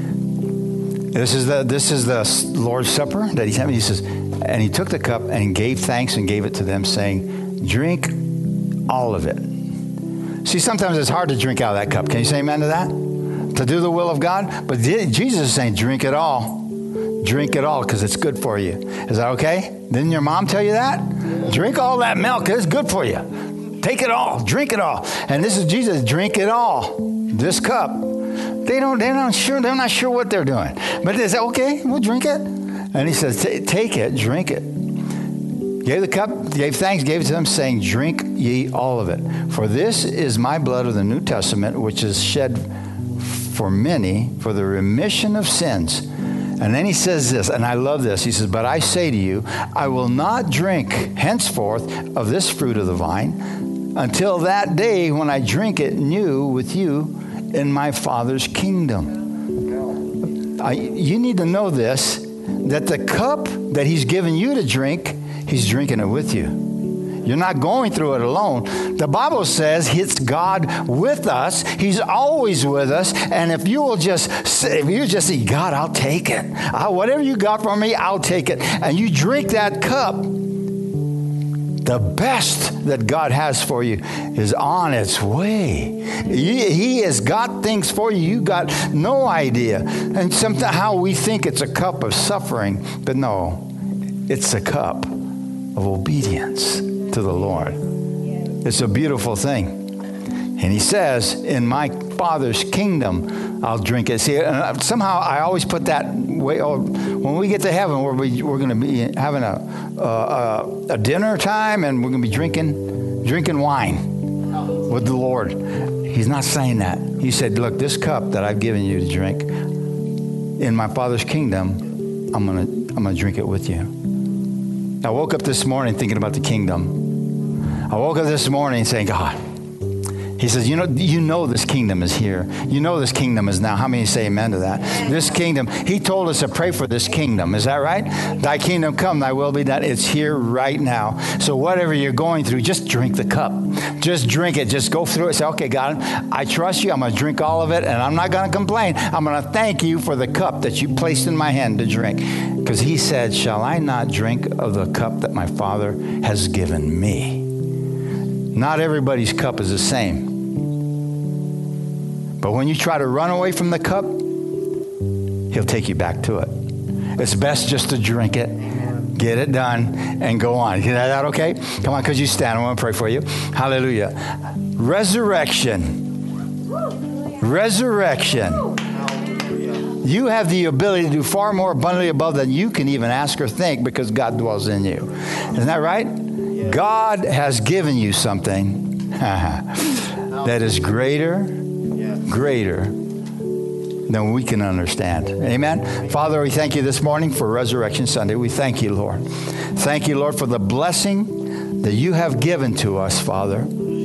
This is the this is the Lord's Supper that he's having. He says, and he took the cup and he gave thanks and gave it to them, saying, drink all of it. See, sometimes it's hard to drink out of that cup. Can you say amen to that? To do the will of God? But Jesus is saying, drink it all. Drink it all because it's good for you. Is that okay? Didn't your mom tell you that? Drink all that milk. It's good for you. Take it all. Drink it all. And this is Jesus. Drink it all. This cup. They don't, they're not sure. They're not sure what they're doing. But they say, okay, we'll drink it. And he says, take it, drink it. Gave the cup, gave thanks, gave it to them, saying, drink ye all of it. For this is my blood of the New Testament, which is shed for many for the remission of sins. And then he says this, and I love this. He says, but I say to you, I will not drink henceforth of this fruit of the vine until that day when I drink it new with you in my Father's kingdom. I, you need to know this, that the cup that he's given you to drink, he's drinking it with you. You're not going through it alone. The Bible says it's God with us. He's always with us. And if you will just say, if you just say, God, I'll take it. I'll, whatever you got for me, I'll take it. And you drink that cup, the best that God has for you is on its way. He, he has got things for you. You got no idea. And somehow we think it's a cup of suffering, but no, it's a cup of obedience to the Lord. It's a beautiful thing. And he says, in my Father's kingdom, I'll drink it. See, somehow I always put that way. Oh, when we get to heaven, we're, we're going to be having a, a, a dinner time, and we're going to be drinking, drinking wine with the Lord. He's not saying that. He said, look, this cup that I've given you to drink, in my Father's kingdom, I'm going to I'm going to drink it with you. I woke up this morning thinking about the kingdom. I woke up this morning saying, God, he says, you know, you know this kingdom is here. You know this kingdom is now. How many say amen to that? This kingdom, he told us to pray for this kingdom. Is that right? Thy kingdom come, thy will be done. It's here right now. So whatever you're going through, just drink the cup. Just drink it. Just go through it. Say, okay, God, I trust you. I'm going to drink all of it, and I'm not going to complain. I'm going to thank you for the cup that you placed in my hand to drink. Because he said, shall I not drink of the cup that my Father has given me? Not everybody's cup is the same. But when you try to run away from the cup, he'll take you back to it. It's best just to drink it, get it done, and go on. Is that okay? Come on, could you stand? I want to pray for you. Hallelujah. Resurrection. Resurrection. You have the ability to do far more abundantly above than you can even ask or think because God dwells in you. Isn't that right? God has given you something that is greater, greater than we can understand. Amen. Father, we thank you this morning for Resurrection Sunday. We thank you, Lord. Thank you, Lord, for the blessing that you have given to us, Father,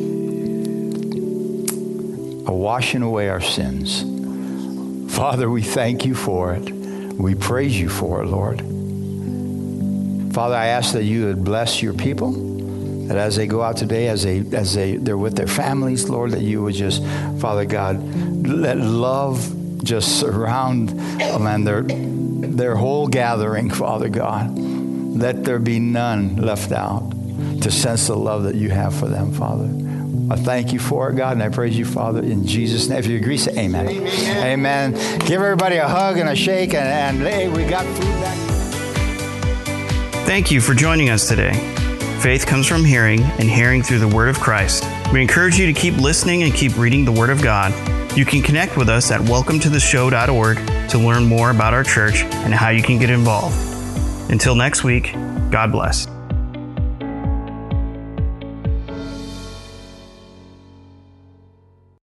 of washing away our sins. Father, we thank you for it. We praise you for it, Lord. Father, I ask that you would bless your people, that as they go out today, as they as they they're with their families, Lord, that you would just, Father God, let love just surround them and their their whole gathering, Father God. Let there be none left out to sense the love that you have for them, Father. I thank you for it, God, and I praise you, Father, in Jesus' name. If you agree, say amen. Amen. Amen. Give everybody a hug and a shake, and, and hey, we got food back. Thank you for joining us today. Faith comes from hearing, and hearing through the Word of Christ. We encourage you to keep listening and keep reading the Word of God. You can connect with us at welcome to the show dot org to learn more about our church and how you can get involved. Until next week, God bless.